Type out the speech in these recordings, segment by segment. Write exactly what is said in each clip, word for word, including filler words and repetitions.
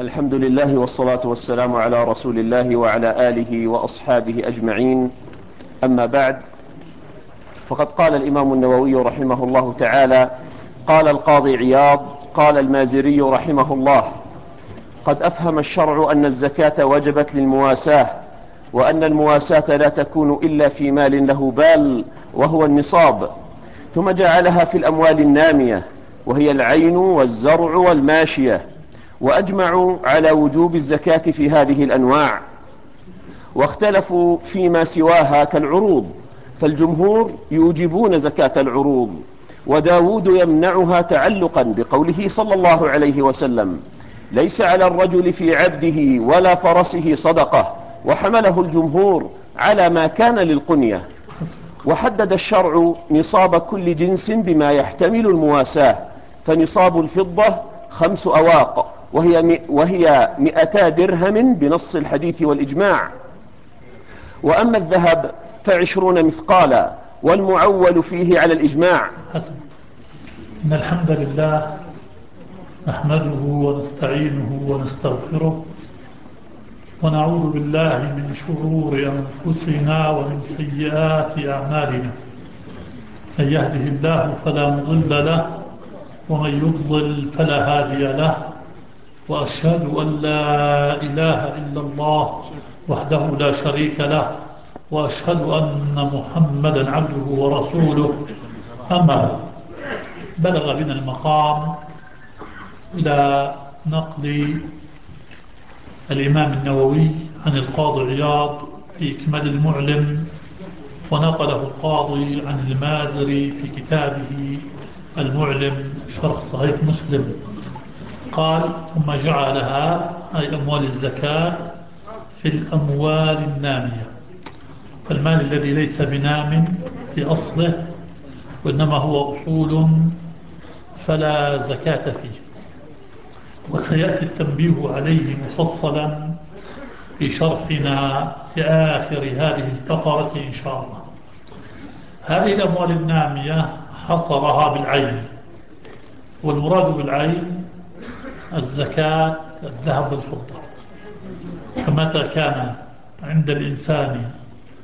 الحمد لله والصلاة والسلام على رسول الله وعلى آله وأصحابه أجمعين. أما بعد، فقد قال الإمام النووي رحمه الله تعالى: قال القاضي عياض قال المازري رحمه الله: قد أفهم الشرع أن الزكاة وجبت للمواساة، وأن المواساة لا تكون إلا في مال له بال وهو النصاب، ثم جعلها في الأموال النامية وهي العين والزرع والماشية، وأجمعوا على وجوب الزكاة في هذه الأنواع، واختلفوا فيما سواها كالعروض، فالجمهور يوجبون زكاة العروض، وداود يمنعها تعلقا بقوله صلى الله عليه وسلم: ليس على الرجل في عبده ولا فرسه صدقة، وحمله الجمهور على ما كان للقنية. وحدد الشرع نصاب كل جنس بما يحتمل المواساة، فنصاب الفضة خمس أواق وهي وهي مئتا درهم بنص الحديث والإجماع، وأما الذهب فعشرون مثقالا، والمعول فيه على الإجماع. حسن. إن الحمد لله نحمده ونستعينه ونستغفره، ونعوذ بالله من شرور أنفسنا ومن سيئات أعمالنا. من يهده الله فلا مضل له، ومن يضلل فلا هادي له، وأشهد أن لا إله إلا الله وحده لا شريك له، وأشهد أن محمدا عبده ورسوله. أما بلغ بنا المقام إلى نقل الإمام النووي عن القاضي عياض في إكمال المعلم، ونقله القاضي عن المازري في كتابه المعلم شرح صحيح مسلم. قال: ثم جعلها أي أموال الزكاة في الأموال النامية، فالمال الذي ليس بنام في أصله وإنما هو أصول فلا زكاة فيه، وسيأتي التنبيه عليه مفصلا في شرحنا في آخر هذه الفقرة إن شاء الله. هذه الأموال النامية حصرها بالعين، والمراد بالعين الزكاة الذهب والفضة. فمتى كان عند الإنسان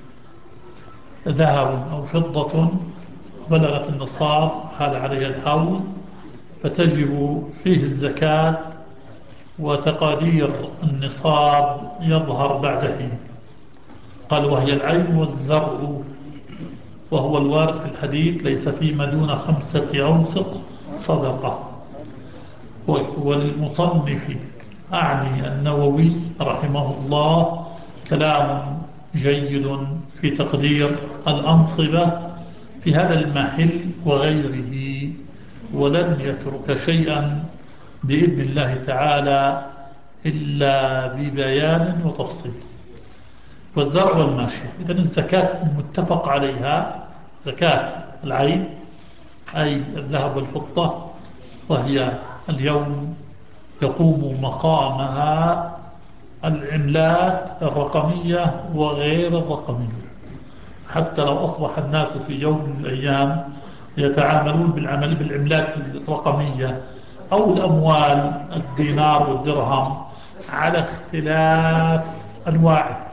ذهب أو فضة بلغت النصاب حال عليها الحول، فتجب فيه الزكاة، وتقادير النصاب يظهر بعد حين. قال: وهي العين والزرع، وهو الوارد في الحديث: ليس فيما دون خمسة أوسق صدقة. والمصنف أعني النووي رحمه الله كلام جيد في تقدير الأنصبة في هذا المحل وغيره، ولن يترك شيئا بإذن الله تعالى إلا ببيان وتفصيل. والزرع والماشية، إذن الزكاة متفق عليها زكاة العين أي الذهب والفضة، وهي اليوم يقوم مقامها العملات الرقمية وغير الرقمية. حتى لو أصبح الناس في يوم من الأيام يتعاملون بالعمل بالعملات الرقمية أو الأموال الدينار والدرهم على اختلاف أنواعه،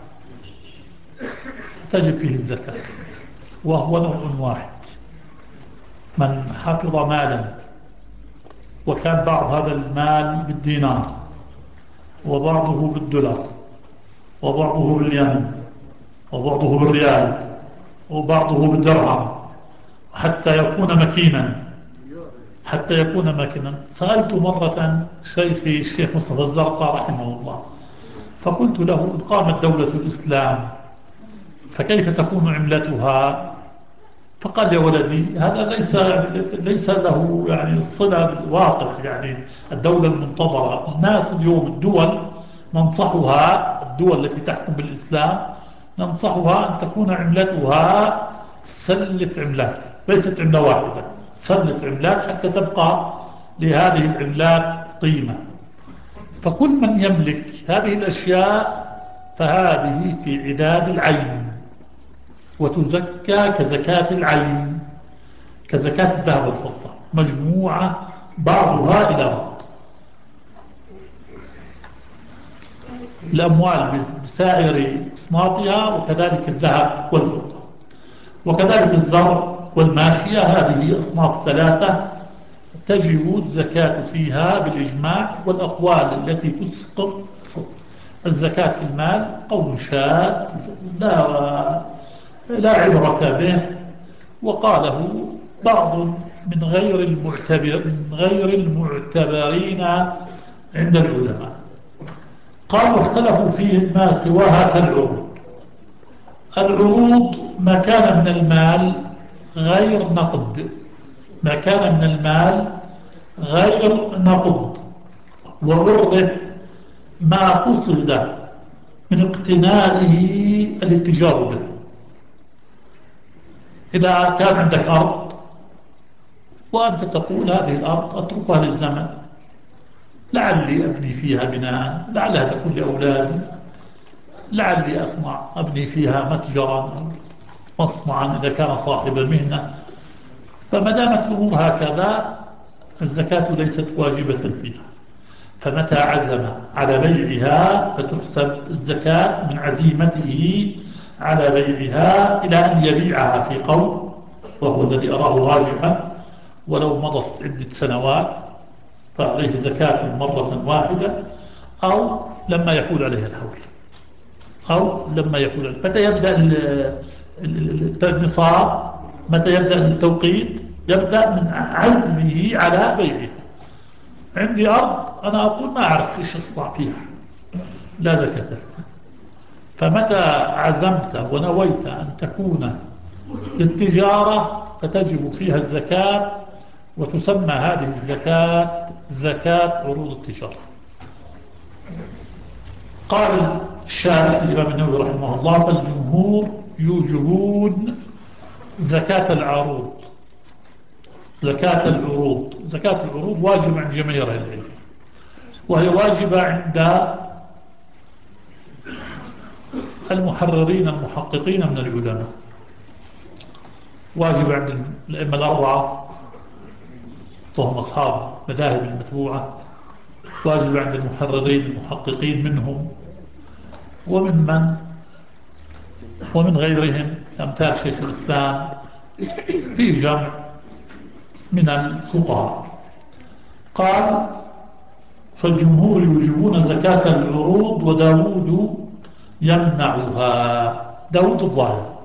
تجب فيه الزكاة، وهو نوع واحد. من حفظ مالا وكان بعض هذا المال بالدينار، وبعضه بالدولار، وبعضه باليمن، وبعضه بالريال، وبعضه بالدرهم، حتى يكون مكينا حتى يكون مكنا. سألت مرة شيخي الشيخ مصطفى الزرقاء رحمه الله، فقلت له: إن قامت دولة الإسلام فكيف تكون عملتها؟ فقال: يا ولدي، هذا ليس ليس له يعني الصلة بالواقع. يعني الدولة المنتظرة، الناس اليوم الدول ننصحها، الدول التي تحكم بالإسلام ننصحها أن تكون عملتها سلة عملات، ليست عملة واحدة، سلة عملات، حتى تبقى لهذه العملات قيمة. فكل من يملك هذه الأشياء فهذه في عداد العين، وتزكى كزكاة العين، كزكاة الذهب والفضة، مجموعة بعضها إلى بعض. الأموال بسائر أصنافها، وكذلك الذهب والفضة، وكذلك الزرع والماشية. هذه أصناف ثلاثة تجب الزكاة فيها بالإجماع. والأقوال التي تسقط الزكاة في المال قول شاذ لا لا عبرة به، وقاله بعض من غير المعتبر من غير المعتبرين عند العلماء. قالوا اختلفوا فيه ما سواها كالعروض. العروض ما كان من المال غير نقد، ما كان من المال غير نقد، وعرضه ما قصد من اقتنائه الاتجار به. إذا كان عندك أرض وأنت تقول هذه الأرض أتركها للزمن، لعلي أبني فيها بناء، لعلها تكون لأولادي، لعلي أصنع أبني فيها متجرا أو مصنعا إذا كان صاحب مهنة. فما دامت الأمور هكذا الزكاة ليست واجبة فيها. فمتى عزم على بيعها فتحسب الزكاة من عزيمته على بيعها إلى أن يبيعها في قول، وهو الذي أراه راجحا، ولو مضت عدة سنوات فعليه زكاة مرة واحدة، أو لما يحول عليه الحول، أو لما يحول عليه. متى يبدأ النصاب؟ متى يبدأ التوقيت؟ يبدأ من عزمه على بيعه. عندي أرض أنا أقول ما أعرف إيش أصنع فيها، لا زكاة فيها. فمتى عزمت ونويت أن تكون للتجارة فتجب فيها الزكاة، وتسمى هذه الزكاة زكاة عروض التجارة. قال الشارح الإمام النووي رحمه الله: فالجمهور يوجبون زكاة العروض. زكاة العروض زكاة العروض واجبة عند جماهير أهل العلم، وهي واجبة عند المحررين المحققين من العلماء، واجبة عند الأئمة الأربعة وهم أصحاب مذاهب المتبوعة، واجبة عند المحررين المحققين منهم وممن ومن غيرهم أمثال شيخ الإسلام في جمع من الفقهاء. قال: فالجمهور يوجبون زكاة العروض وداود يمنعها. داود الظاهر،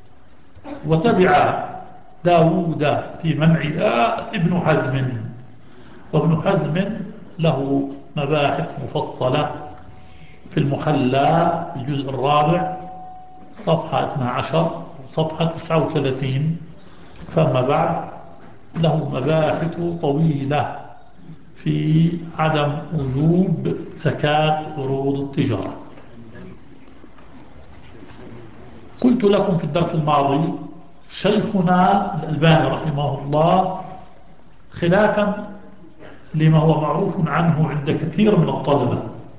وتبع داود في منعها ابن حزم. وابن حزم له مباحث مفصلة في المحلى في الجزء الرابع صفحة اثنتا عشرة صفحة تسعة وثلاثين. فما بعد له مباحث طويلة في عدم وجوب زكاة عروض التجارة. قلت لكم في الدرس الماضي شيخنا الألباني رحمه الله، خلافا لما هو معروف عنه عند كثير من الطلبة،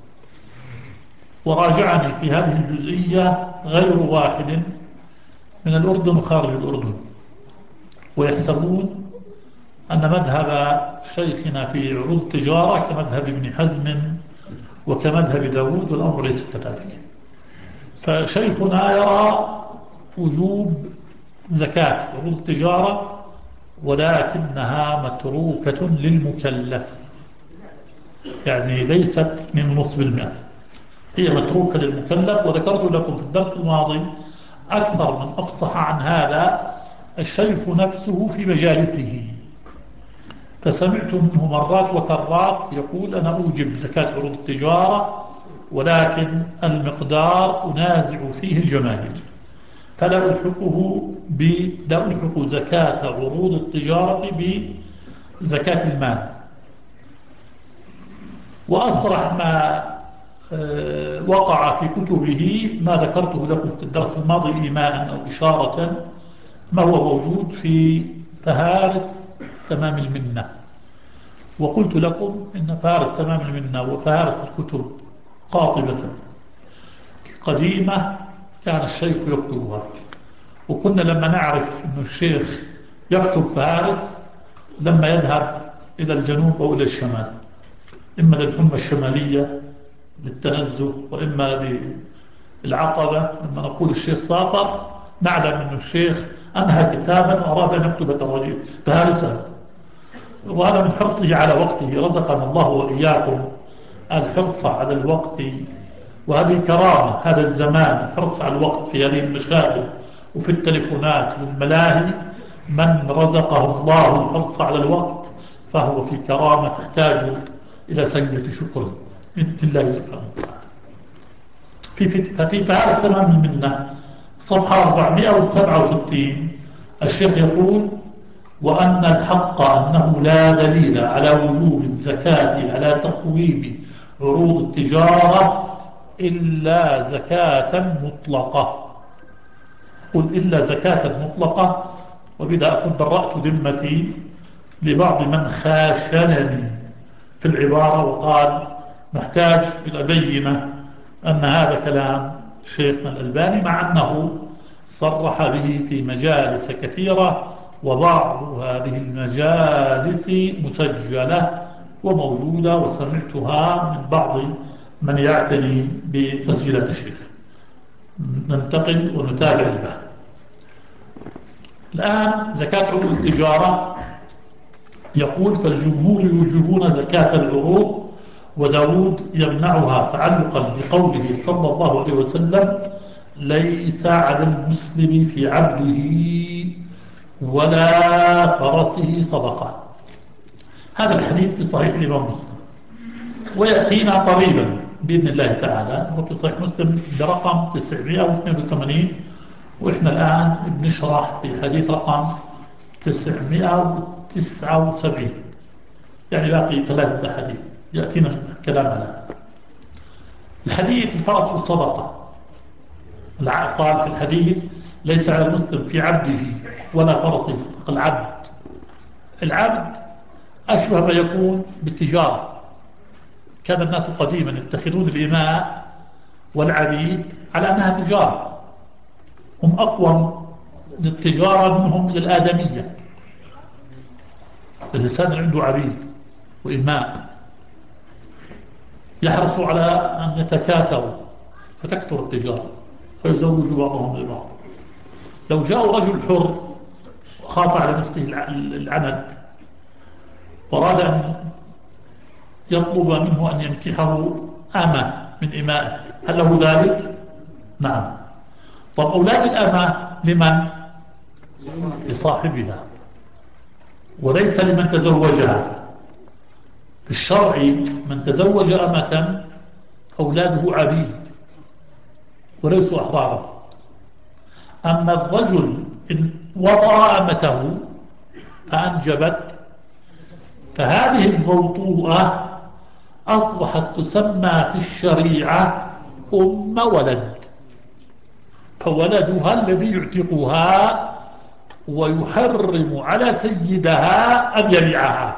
وراجعني في هذه الجزئية غير واحد من الأردن وخارج الأردن، ويحسبون أن مذهب شيخنا في عروض التجارة كمذهب ابن حزم وكمذهب داود، والأمر ليس كذلك. فشيخنا يرى وجوب زكاة عروض التجارة، ولكنها متروكة للمكلف، يعني ليست من نصف المئة، هي متروكة للمكلف. وذكرت لكم في الدرس الماضي أكثر من أفصح عن هذا الشيخ نفسه في مجالسه، فسمعت منه مرات وكرات يقول: أنا أوجب زكاة عروض التجارة، ولكن المقدار أنازع فيه الجماهير، فلا ألحقه ب... لا ألحق زكاة عروض التجارة بزكاة المال. وأصرح ما وقع في كتبه ما ذكرته لكم في الدرس الماضي إيماء أو إشارة، ما هو موجود في فهارس تمام المنة. وقلت لكم إن فهارس تمام المنة وفهارس الكتب قاطبة قديمة كان الشيخ يكتبها، وكنا لما نعرف أن الشيخ يكتب فهارس لما يذهب إلى الجنوب أو إلى الشمال، إما للحمى الشمالية للتنزه وإما للعقبة. لما نقول الشيخ سافر نعلم أن الشيخ أنهى كتابا وأراد أن يكتب تراجيح فهذا سهل، وهذا من حرصه على وقته. رزقنا الله وإياكم الحرص على الوقت، وهذه كرامة هذا الزمان، الحرص على الوقت في هذه المشاغل وفي التليفونات والملاهي. من رزقه الله الحرص على الوقت فهو في كرامة تحتاج إلى سجدة شكر من الله سبحانه وتعالى. في ففي تعالى تمام المنة صفحة أربعمائة وسبعة وستين الشيخ يقول: وأن الحق أنه لا دليل على وجوب الزكاة على تقويم عروض التجارة إلا زكاة مطلقة. قل إلا زكاة مطلقة، وبذا أكون برأت ذمتي لبعض من خاشنني في العبارة وقال نحتاج إلى بينة أن هذا كلام شيخنا الألباني، مع أنه صرح به في مجالس كثيرة، وبعض هذه المجالس مسجلة وموجودة وسمعتها من بعض من يعتني بتسجيلات الشيخ. ننتقل ونتابع البحث. الآن زكاة عروض التجارة، يقول: فالجمهور يوجبون زكاة العروض، وداود يمنعها تعلقا بقوله صلى الله عليه وسلم: ليس على المسلم في عبده ولا فرسه صدقة. هذا الحديث في صحيح الإمام مسلم، ويأتينا قريبا بإذن الله تعالى، وفي صحيح مسلم برقم تسعمائة واثنين وثمانين، وإحنا الآن بنشرح في الحديث رقم تسعمائة وتسعة وسبعين، يعني باقي ثلاثة أحاديث يأتينا الكلام على الحديث. الفرس والصدقة، قال في الحديث: ليس على المسلم في عبده ولا فرسه يصدق. العبد العبد أشبه ما يكون بالتجارة. كان الناس قديما يتخذون الإماء والعبيد على أنها تجارة، هم أقوى للتجارة منهم للآدمية. الإنسان عنده عبيد وإماء يحرص على أن يتكاثروا فتكثر التجارة فيزوج بعضهم لبعض. لو جاء رجل حر وخاف على نفسه العند وأراد أن يطلب منه أن ينكحه أمة من إمائه، هل له ذلك؟ نعم. طب أولاد الأمة لمن؟ لصاحبها، وليس لمن تزوجها. في الشرع من تزوج أمة أولاده عبيد وليسوا أحرارا. أما الرجل إن وضع أمته فأنجبت، فهذه الموطوءة أصبحت تسمى في الشريعة أم ولد، فولدها الذي يعتقها ويحرم على سيدها أن يبيعها.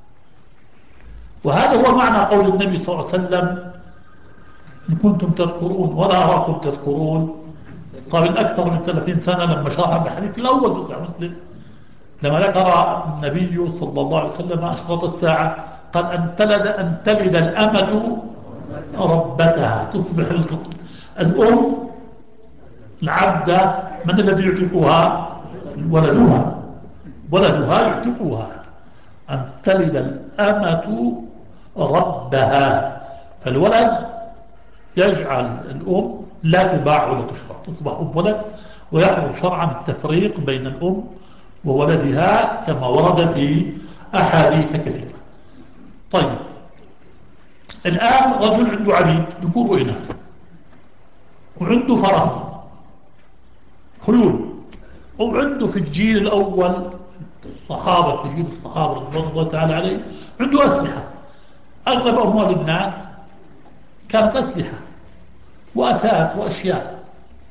وهذا هو معنى قول النبي صلى الله عليه وسلم: إن كنتم تذكرون ولا أراكم تذكرون. قبل أكثر من ثلاثين سنة لما شرح الحديث الأول في صحيح مسلم، لما ذكر النبي صلى الله عليه وسلم أشراط الساعة، قال: أن تلد أن تلد الأمة ربتها، تصبح الأم العبدة. من الذي يعتقها؟ ولدها، ولدها يعتقها. أن تلد الأمة ربها، فالولد يجعل الأم لا تباع ولا تشرى، تصبح أم ولد، ويحرم شرعا التفريق بين الأم وولدها كما ورد في أحاديث كثيرة. طيب، الآن رجل عنده عبيد ذكور وإناث، وعنده فرس خيول، وعنده في الجيل الأول الصحابة، في جيل الصحابة رضوان الله تعالى عليه، عنده أسلحة. أغلب أموال الناس كانت أسلحة وأثاث وأشياء.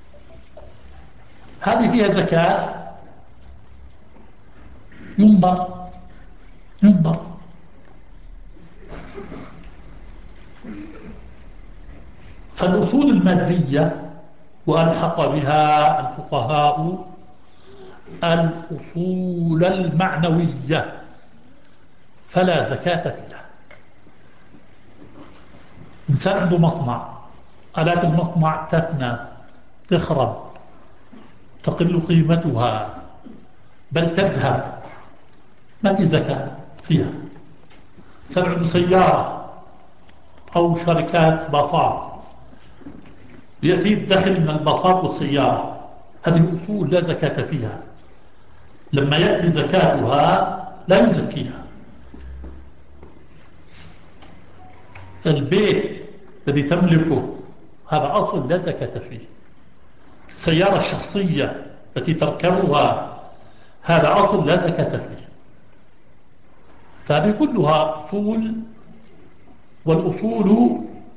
هذه فيها زكاة؟ ينظر ينظر فالأصول المادية وألحق بها الفقهاء الأصول المعنوية فلا زكاة فيها. إنسان عنده مصنع، آلات المصنع تفنى، تخرب، تقل قيمتها، بل تذهب، ما في زكاة فيها. إنسان عنده سيارة أو شركات باصات، يأتي الدخل من الباصات والسيارة، هذه أصول لا زكاة فيها. لما يأتي زكاتها لا يزكيها. البيت الذي تملكه هذا أصل لا زكاة فيه. السيارة الشخصية التي تركبها هذا أصل لا زكاة فيه. فهذه كلها أصول، والأصول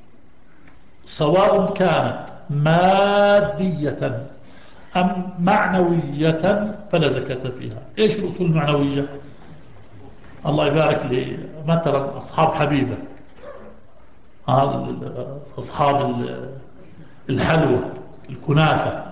سواء كانت مادية أم معنوية فلا زكاة فيها. إيش الأصول المعنوية؟ الله يبارك لي، مثلا أصحاب حبيبة، أصحاب الحلوى، الكنافة،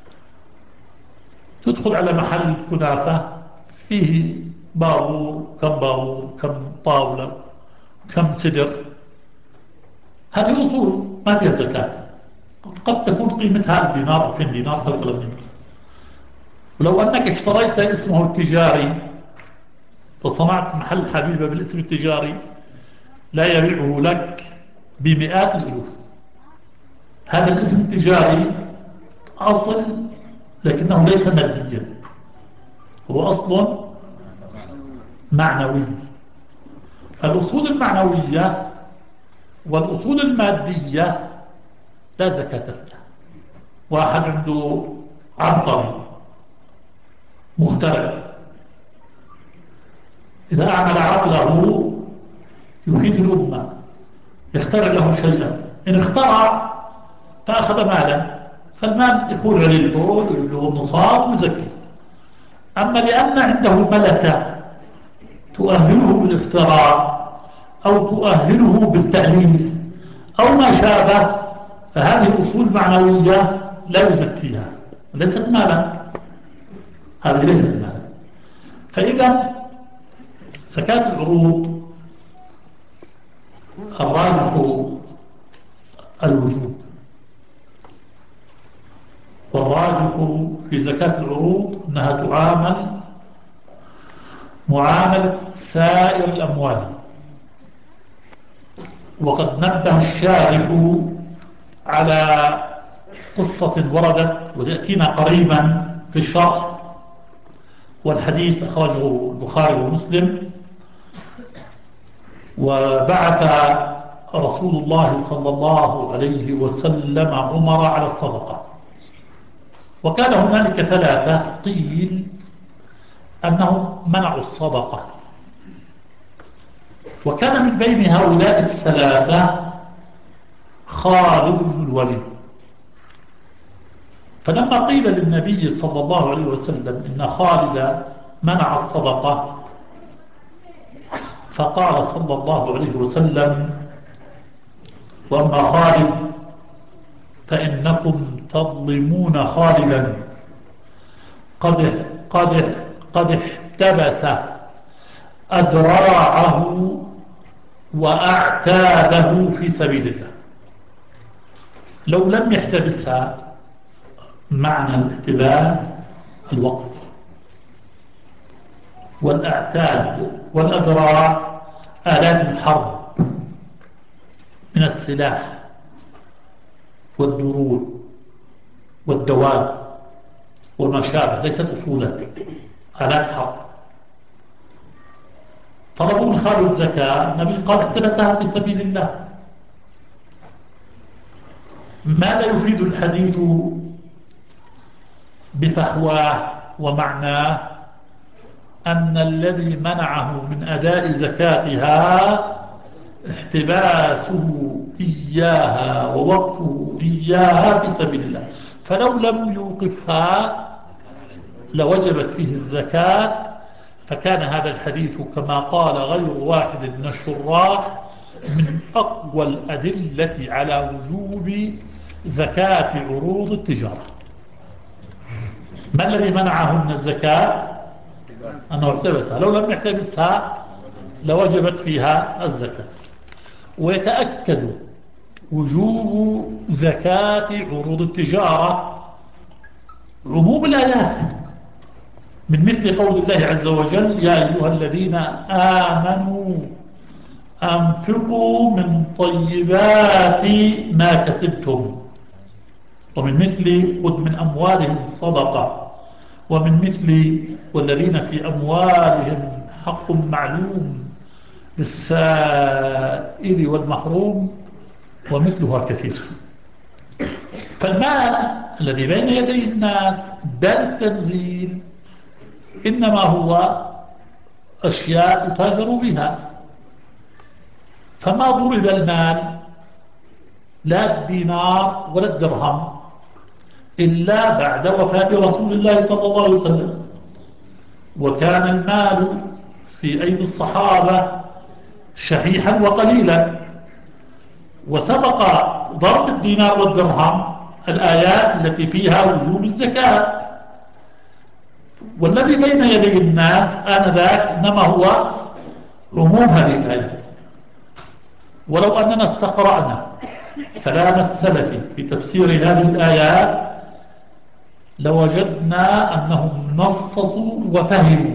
تدخل على محل كنافة فيه بابور، كم بابور، كم طاولة، كم سدر، هذه أصول ما فيها زكاة. قد تكون قيمتها دينار أو اثنين دينار تقل منه. ولو أنك اشتريت اسمه التجاري فصنعت محل حبيبة بالاسم التجاري لا يبيعه لك بمئات الألوف. هذا الاسم التجاري أصل لكنه ليس ماديا، هو أصل معنوي. فالأصول المعنوية والأصول المادية لا زكاة فيها. واحد عنده عبقري مخترع، إذا أعمل عقله يفيد الأمة، يخترع له شيئا، إن اخترع فأخذ مالا، فالمال يكون عليه الحول وله النصاب ويزكي. أما لأن عنده ملكة تؤهله بالاختراع أو تؤهله بالتأليف أو ما شابه، فهذه أصول معنوية لا يزكيها، ليست مالا، هذه ليست مالا. فإذا زكاة العروض الراجح الوجوب، والراجح في زكاة العروض أنها تعامل معاملة سائر الأموال. وقد نبه الشارح على قصة وردت وتأتينا قريبا في الشرح، والحديث أخرجه البخاري ومسلم. وبعث رسول الله صلى الله عليه وسلم عمر على الصدقة، وكان هنالك ثلاثة قيل أنهم منعوا الصدقة، وكان من بين هؤلاء الثلاثة خالد بن الوليد. فلما قيل للنبي صلى الله عليه وسلم إن خالد منع الصدقة، فقال صلى الله عليه وسلم: وأما خالد فإنكم تظلمون خالدا، قد قد قد احتبس أدراعه وأعتاده في سبيل الله. لو لم يحتبسها، معنى الاحتباس الوقف، والأعتاد والأدراع آلات الحرب من السلاح والدروع والدواب وما شابه، ليست أصولا، آلات حرب. طلبوا من خالد زكاة، النبي قال: احتبسها في سبيل الله. ماذا يفيد الحديث بفحواه ومعناه؟ أن الذي منعه من أداء زكاتها احتباسه إياها ووقفه إياها في سبيل الله، فلو لم يوقفها لوجبت فيه الزكاة. فكان هذا الحديث كما قال غير واحد من الشراح من أقوى الأدلة على وجوب زكاة عروض التجارة. ما الذي منعه من الزكاة؟ أنه احتبسها، لو لم يحتبسها لوجبت فيها الزكاة. ويتأكد وجوب زكاة عروض التجارة عموم الآيات، من مثل قول الله عز وجل: يا أيها الذين آمنوا أنفقوا من طيبات ما كسبتم، ومن مثل خذ من أموالهم صدقة، ومن مثل والذين في أموالهم حق معلوم للسائل والمحروم، ومثلها كثير. فالمال الذي بين يدي الناس دار التنزيل إنما هو أشياء يتاجر بها، فما ضرب المال لا الدينار ولا الدرهم إلا بعد وفاة رسول الله صلى الله عليه وسلم، وكان المال في أيدي الصحابة شحيحا وقليلا، وسبق ضرب الدينار والدرهم الآيات التي فيها وجوب الزكاة. والذي بين يدي الناس آنذاك إنما هو عموم هذه الآيات. ولو أننا استقرأنا كلام السلف في تفسير هذه الآيات لوجدنا أنهم نصصوا وفهموا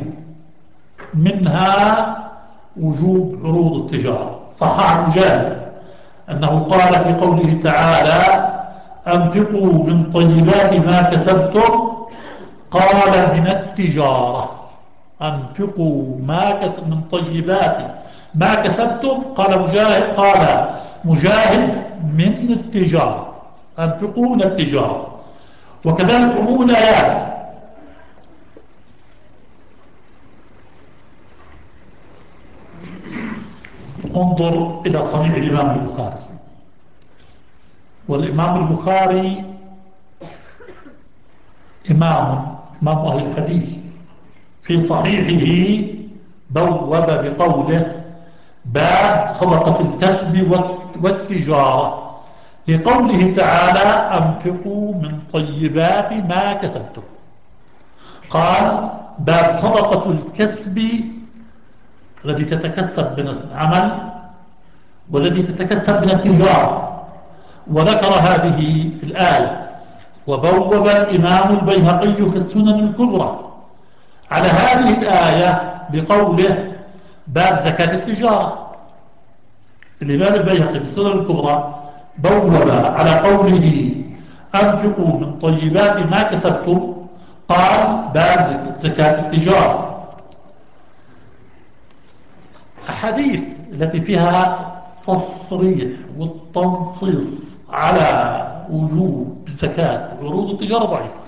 منها وجوب عروض التجارة. صح عن مجاهد أنه قال في قوله تعالى: أنفقوا من طيبات ما كسبتم، قال من التجارة. أنفقوا ما كسب من طيبات ما كسبتم، قال مجاهد قال مجاهد من التجارة، أنفقوا من التجارة. وكذلك عموم الآيات: انظر إلى صحيح الإمام البخاري. والإمام البخاري إمام إمام أهل الحديث، في صحيحه بوب بقوله: باب صدقة الكسب والتجارة، لقوله تعالى: أنفقوا من طيبات ما كسبتم. قال: باب صدقة الكسب الذي تتكسب من العمل والذي تتكسب من التجارة، وذكر هذه الآية. وبوب الإمام البيهقي في السنن الكبرى على هذه الآية بقوله: باب زكاة التجارة. الإمام البيهقي في السنن الكبرى بوب على قوله: أنفقوا من طيبات ما كسبتم، قال: باب زكاة التجارة. أحاديث التي فيها تصريح والتنصيص على وجوب زكاة عروض التجارة ضعيفة.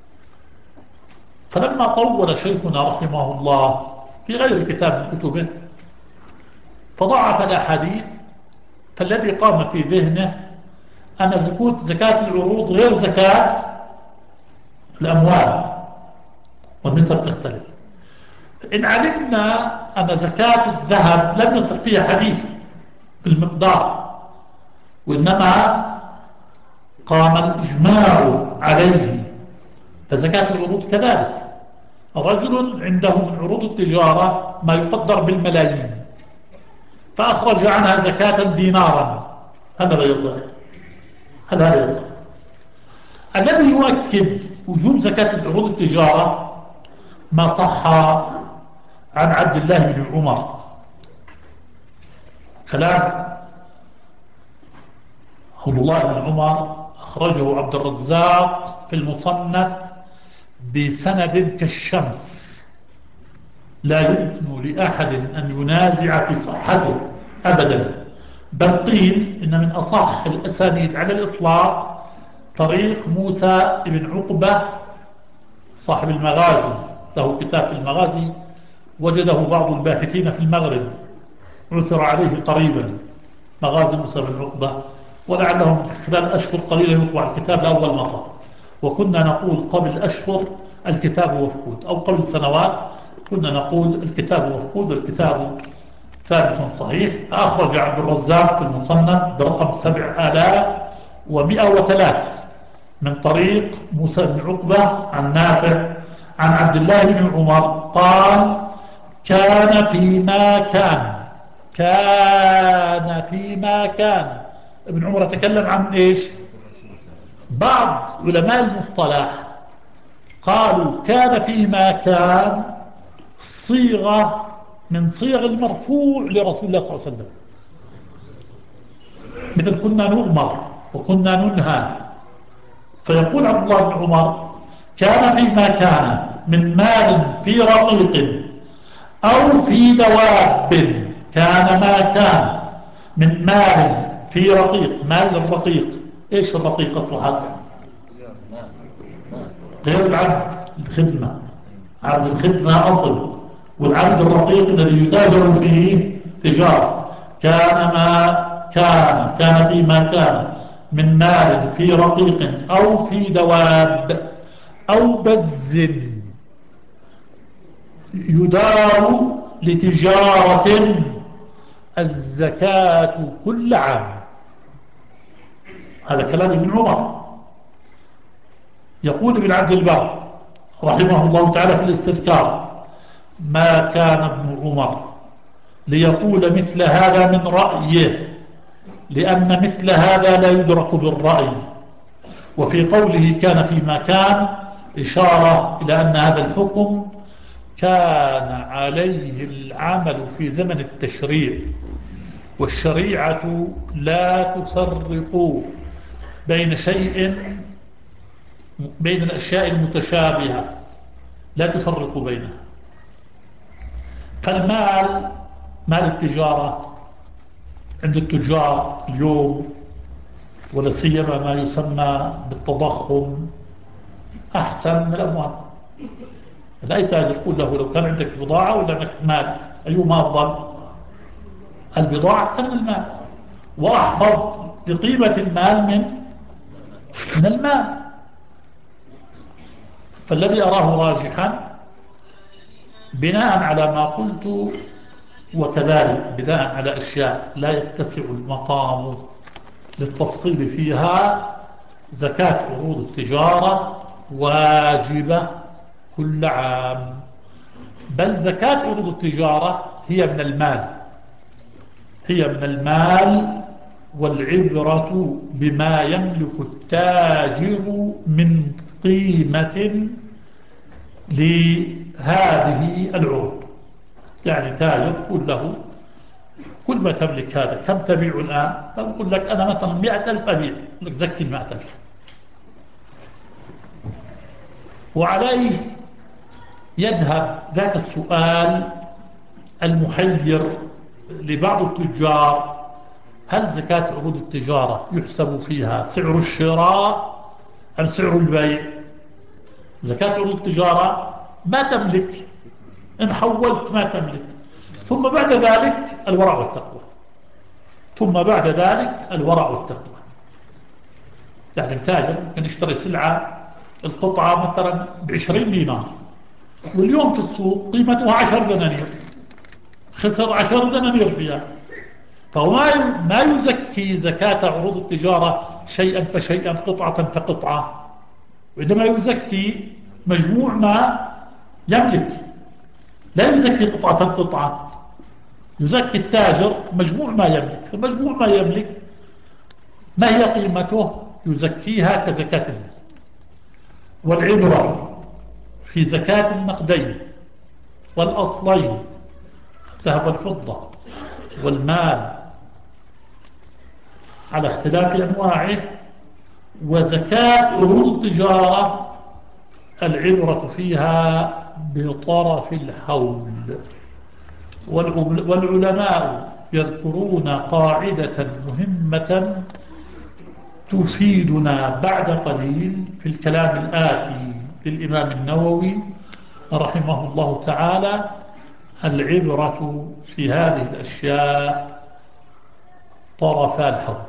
فلما طول شيخنا رحمه الله في غير كتاب من كتبه فضعف الأحاديث، فالذي قام في ذهنه أن زكاة العروض غير زكاة الأموال، والنسب تختلف. إن علمنا أن زكاة الذهب لم يصح فيها حديث في المقدار، وإنما قام الإجماع عليه، فزكاة العروض كذلك. رجل عنده من عروض التجارة ما يقدر بالملايين، فأخرج عنها زكاة دينارا، هذا لا يصح. هل هذا يصح؟ الذي يؤكد وجوب زكاة عروض التجارة ما صح عن عبد الله بن عمر، كلام عبد الله بن عمر أخرجه عبد الرزاق في المصنف بسند كالشمس، لا يمكن لأحد أن ينازع في صحته أبدا، بل قيل إن من أصح الأسانيد على الإطلاق طريق موسى بن عقبة صاحب المغازي، له كتاب في المغازي وجده بعض الباحثين في المغرب، عثر عليه قريبا، مغازي موسى بن عقبة، ولعلهم خلال أشهر قليلة يطبع الكتاب لأول مرة. وكنا نقول قبل أشهر الكتاب مفقود، أو قبل سنوات كنا نقول الكتاب مفقود والكتاب ثابت صحيح. فأخرج عبد الرزاق في المصنف برقم سبع آلاف ومئة وثلاث من طريق موسى بن عقبة عن نافع عن عبد الله بن عمر قال: كان فيما كان كان فيما كان ابن عمر تكلم عن إيش؟ بعض علماء المصطلح قالوا كان فيما كان صيغة من صيغ المرفوع لرسول الله صلى الله عليه وسلم، مثل كنا نؤمر وكنا ننهى. فيقول عبد الله بن عمر كان فيما كان من مال في رقيق أو في دواب، كان ما كان من مال في رقيق. مال الرقيق، ايش الرقيق اصلحت؟ غير العبد الخدمة. عبد الخدمة أصل، والعبد الرقيق الذي يتاجر فيه تجارة. كان ما كان كان فيما كان من مال في رقيق أو في دواب أو بذ يدار لتجارة الزكاة كل عام. هذا كلام ابن عمر. يقول ابن عبد البر رحمه الله تعالى في الاستذكار: ما كان ابن عمر ليقول مثل هذا من رأيه، لأن مثل هذا لا يدرك بالرأي. وفي قوله كان فيما كان إشارة إلى أن هذا الحكم كان عليه العمل في زمن التشريع، والشريعة لا تفرق بين شيء بين الأشياء المتشابهة، لا تفرق بينها. فالمال، مال التجارة عند التجار اليوم، ولا سيما ما يسمى بالتضخم، أحسن من الأموال. لا تاجر يقول له لو كان عندك بضاعة ولا عندك مال أيهما أفضل؟ البضاعة أحسن من المال، وأحفظ لقيمة المال من من المال. فالذي أراه راجحا بناء على ما قلت، وكذلك بناء على أشياء لا يتسع المقام للتفصيل فيها، زكاة عروض التجارة واجبة كل عام. بل زكاة عروض التجارة هي من المال، هي من المال، والعبرة بما يملك التاجر من قيمة لهذه العروض. يعني تاجر قل له كل ما تملك هذا كم تبيع الآن؟ فنقول لك أنا مثلا مئة ألف أبيع، لك زكي المئة ألف. وعليه يذهب ذاك السؤال المحير لبعض التجار: هل زكاة عروض التجارة يحسب فيها سعر الشراء أم سعر البيع؟ زكاة عروض التجارة ما تملك، إن حولت ما تملك. ثم بعد ذلك الورع والتقوى، ثم بعد ذلك الورع والتقوى. يعني التاجر ممكن يشتري سلعة القطعة مثلا بعشرين دينار، واليوم في السوق قيمتها عشر دنانير، خسر عشر دنانير فيها. فهو ما يزكي زكاة عروض التجارة شيئا فشيئا، قطعة فقطعة، وإنما يزكي مجموع ما يملك. لا يزكي قطعة قطعة، يزكي التاجر مجموع ما يملك. فمجموع ما يملك ما هي قيمته يزكيها كزكاة المال. والعبرة في زكاة النقدين والأصلين، الذهب والفضة والمال على اختلاف أنواعه، وزكاة عروض التجارة العبرة فيها بطرف الحول. والعلماء يذكرون قاعدة مهمة تفيدنا بعد قليل في الكلام الآتي للإمام النووي رحمه الله تعالى: العبرة في هذه الأشياء طرفا الحول،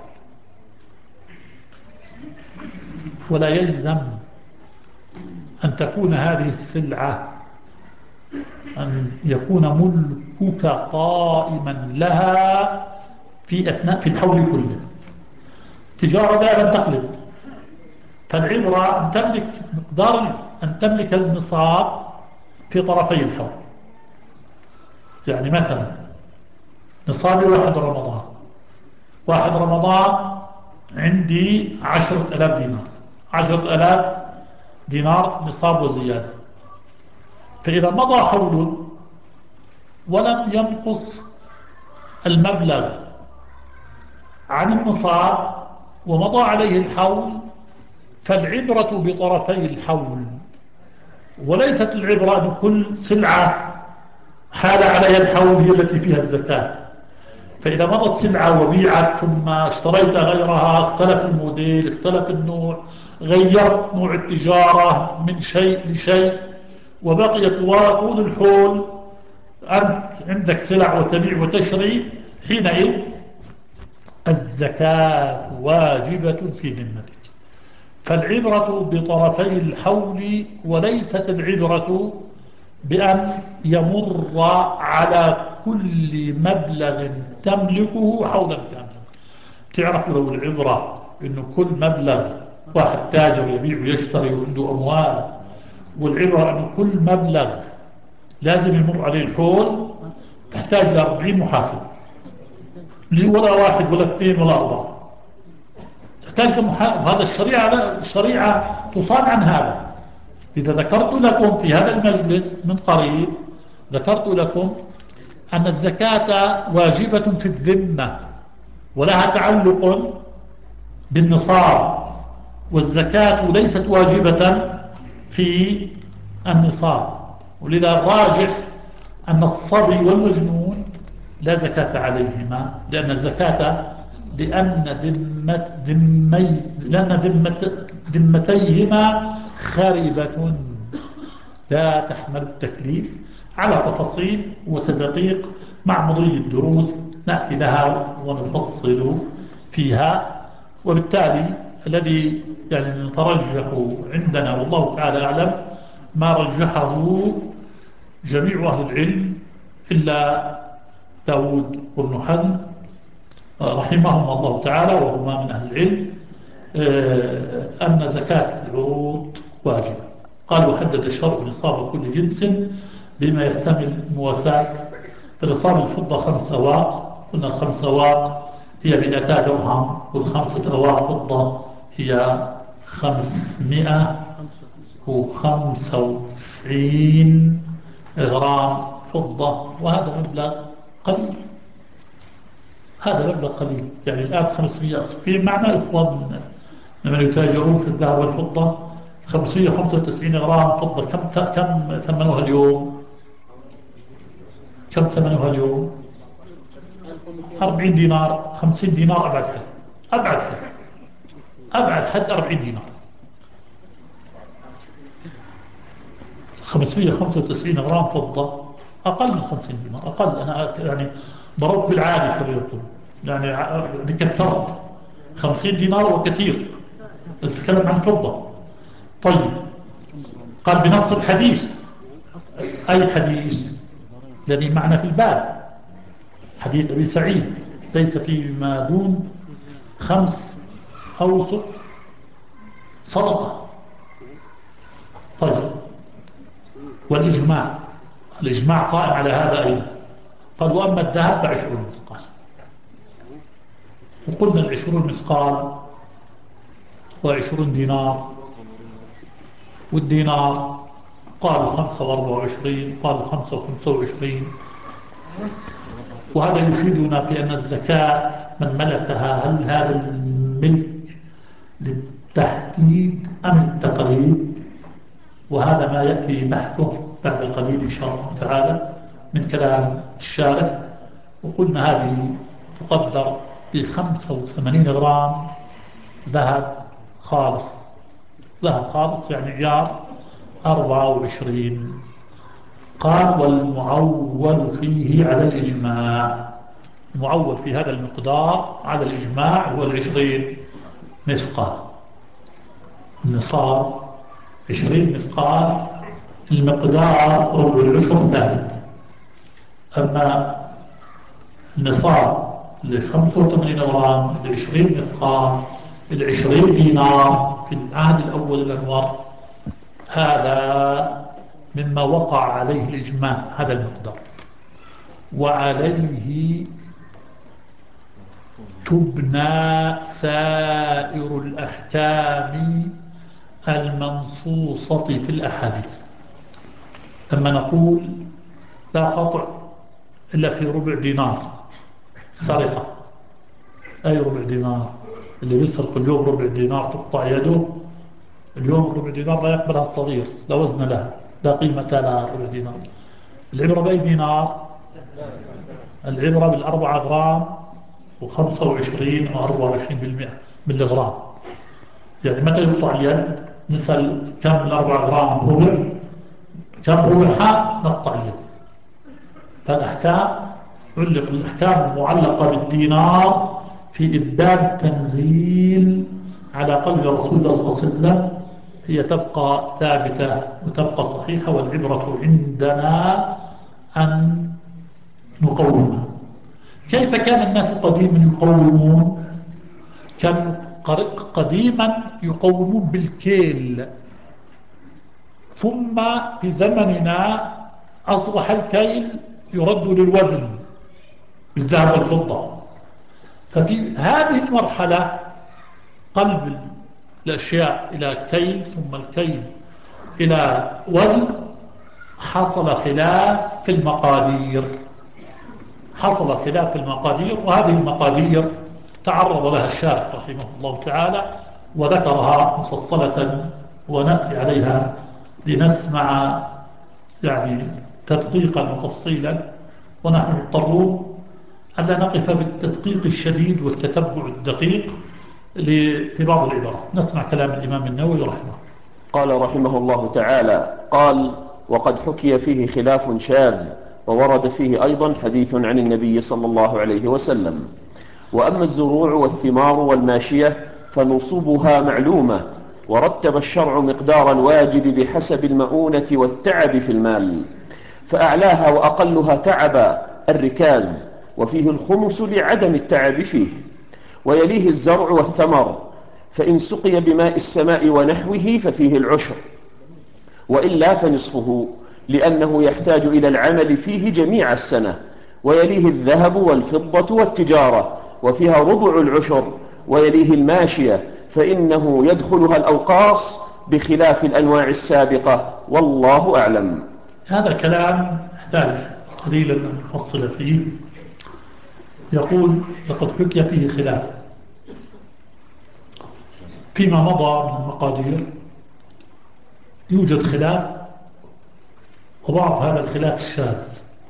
ولا يلزم أن تكون هذه السلعة أن يكون ملكك قائما لها في أثناء في الحول كله. تجارة دائما تقلب، فالعبرة أن تملك مقدار، أن تملك النصاب في طرفي الحول. يعني مثلا نصابي واحد رمضان، واحد رمضان عندي عشرة آلاف دينار، عشرة آلاف دينار نصاب وزيادة. فإذا مضى حول ولم ينقص المبلغ عن النصاب ومضى عليه الحول، فالعبرة بطرفي الحول، وليست العبرة أن كل سلعة حال عليها الحول هي التي فيها الزكاة. فإذا مضت سلعة وبيعت ثم اشتريت غيرها، اختلف الموديل، اختلف النوع، غيرت نوع التجارة من شيء لشيء وبقيت طول الحول أنت عندك سلع وتبيع وتشتري، حينئذ الزكاة واجبة في ذمتك. فالعبرة بطرفي الحول وليست العبرة بأن يمر على كل مبلغ تملكه حولا كاملا. تعرف لو العبرة أنه كل مبلغ، واحد تاجر يبيع ويشتري وعنده أموال، والعبرة أنه كل مبلغ لازم يمر عليه الحول، تحتاج لأربعين محاسب، ولا واحد ولا اثنين ولا أربعة، تحتاج لمحاسب. هذا الشريعة الشريعة تصان عن هذا. إذا ذكرت لكم في هذا المجلس من قريب، ذكرت لكم أن الزكاة واجبة في الذمة ولها تعلق بالنصاب، والزكاة ليست واجبة في النصاب. ولذا الراجح أن الصبي والمجنون لا زكاة عليهما، لأن الزكاة لأن ذمة ذمي لأن ذمة ذمتيهما خاربة لا تحمل التكليف، على تفاصيل وتدقيق مع مضي الدروس نأتي لها ونفصل فيها. وبالتالي الذي يعني نترجح عندنا والله تعالى أعلم ما رجحه جميع أهل العلم إلا داود وابن حزم رحمهم الله تعالى وهما من أهل العلم، أن زكاة العروض واجبة. قال وحدد الشرع نصاب كل جنس بما يحتمل مواساة. فنصاب الفضة خمس أواق، قلنا الخمس أواق هي مئتا درهم، والخمسة أواق فضة هي خمسمائة وخمسة وتسعين غرام فضة، وهذا مبلغ قليل. هذا مبلغ قليل، يعني الآن خمسمائة في معنا إخوان لمن يتاجرون في الذهب والفضة، خمسمائة وخمسة وتسعين غرام فضة كم كم ثمنها اليوم؟ كم ثمنها اليوم؟ أربعين دينار، خمسين دينار، أبعد حد، أبعد حد، أبعد حد أربعين دينار. خمسمائة وخمسة وتسعين غرام فضة أقل من خمسين دينار، أقل. أنا يعني ضربت بالعادي كما يقول، يعني يعني كثرت. خمسين دينار وكثير، نتكلم عن فضة. طيب، قال بنص الحديث. أي حديث؟ الذي معنا في الباب حديث أبي سعيد، ليس فيما دون خمس أوسق صدقة. طيب، والإجماع، الإجماع قائم على هذا أيضا. قال وأما الذهب بعشرون مثقال، وقلنا العشرون مثقال وعشرون دينار، والدينار قالوا خمسة واربعة وعشرين، قالوا خمسة وخمسة وعشرين. وهذا يفيدنا في أن الزكاة من ملكها، هل هذا الملك للتحديد أم التقريب؟ وهذا ما يأتي بحثه بعد قليل إن شاء الله تعالى من كلام الشارع. وقلنا هذه تقدر بخمسة وثمانين غرام ذهب خالص، ذهب خالص يعني عيار أربعة وعشرين. قال والمعول فيه على الإجماع، المعول في هذا المقدار على الإجماع هو العشرين مثقال. النصاب عشرين مثقال، المقدار ربع العشر ثابت. أما النصاب لخمسة وثمانين غرام، العشرين مثقال، العشرين دينار في العهد الأول الأنور، هذا مما وقع عليه الإجماع، هذا المقدار. وعليه تبنى سائر الأحكام المنصوصة في الأحاديث. لما نقول لا قطع إلا في ربع دينار، سرقة أي ربع دينار؟ اللي بيسرق اليوم ربع دينار تقطع يده. اليوم ربع دينار لا يقبلها الصغير، لا وزن لها، لا قيمة لها ربع دينار. العبرة بأي دينار؟ العبرة بالأربعة غرام وخمسة وعشرين أو أربعة وعشرين بالمئة ملي غرام. يعني متى يقطع اليد؟ نسأل كم الأربعة غرام ربع، كم ربعها نقطع اليد. فالأحكام علق الأحكام المعلقة بالدينار في إبدال التنزيل على قلب رسول الله صلى الله عليه وسلم هي تبقى ثابتة وتبقى صحيحة، والعبرة عندنا أن نقومها. كيف كان الناس قديما يقومون؟ كانوا قديما يقومون بالكيل، ثم في زمننا أصبح الكيل يرد للوزن بالذهب والفضة. ففي هذه المرحلة قلب الأشياء إلى كيل، ثم الكيل إلى وزن، حصل خلاف في المقادير. حصل خلاف في المقادير، وهذه المقادير تعرض لها الشارح رحمه الله تعالى وذكرها مفصلة، ونأتي عليها لنسمع يعني تدقيقا وتفصيلا، ونحن مضطرون ألا نقف بالتدقيق الشديد والتتبع الدقيق في بعض العبارات. نسمع كلام الإمام النووي رحمه. قال رحمه الله تعالى: قال: وقد حكي فيه خلاف شاذ، وورد فيه أيضا حديث عن النبي صلى الله عليه وسلم. وأما الزروع والثمار والماشية فنصوبها معلومة، ورتب الشرع مقدار الواجب بحسب المؤونة والتعب في المال، فأعلاها وأقلها تعبا الركاز، وفيه الخمس لعدم التعب فيه. ويليه الزرع والثمر، فإن سقي بماء السماء ونحوه ففيه العشر، وإلا فنصفه، لأنه يحتاج إلى العمل فيه جميع السنة. ويليه الذهب والفضة والتجارة، وفيها ربع العشر. ويليه الماشية، فإنه يدخلها الأوقاص بخلاف الأنواع السابقة، والله أعلم. هذا كلام يحتاج قليلا أن نفصل فيه. يقول: لقد حكي فيه خلاف فيما مضى من المقادير. يوجد خلاف، وبعض هذا الخلاف شاذ،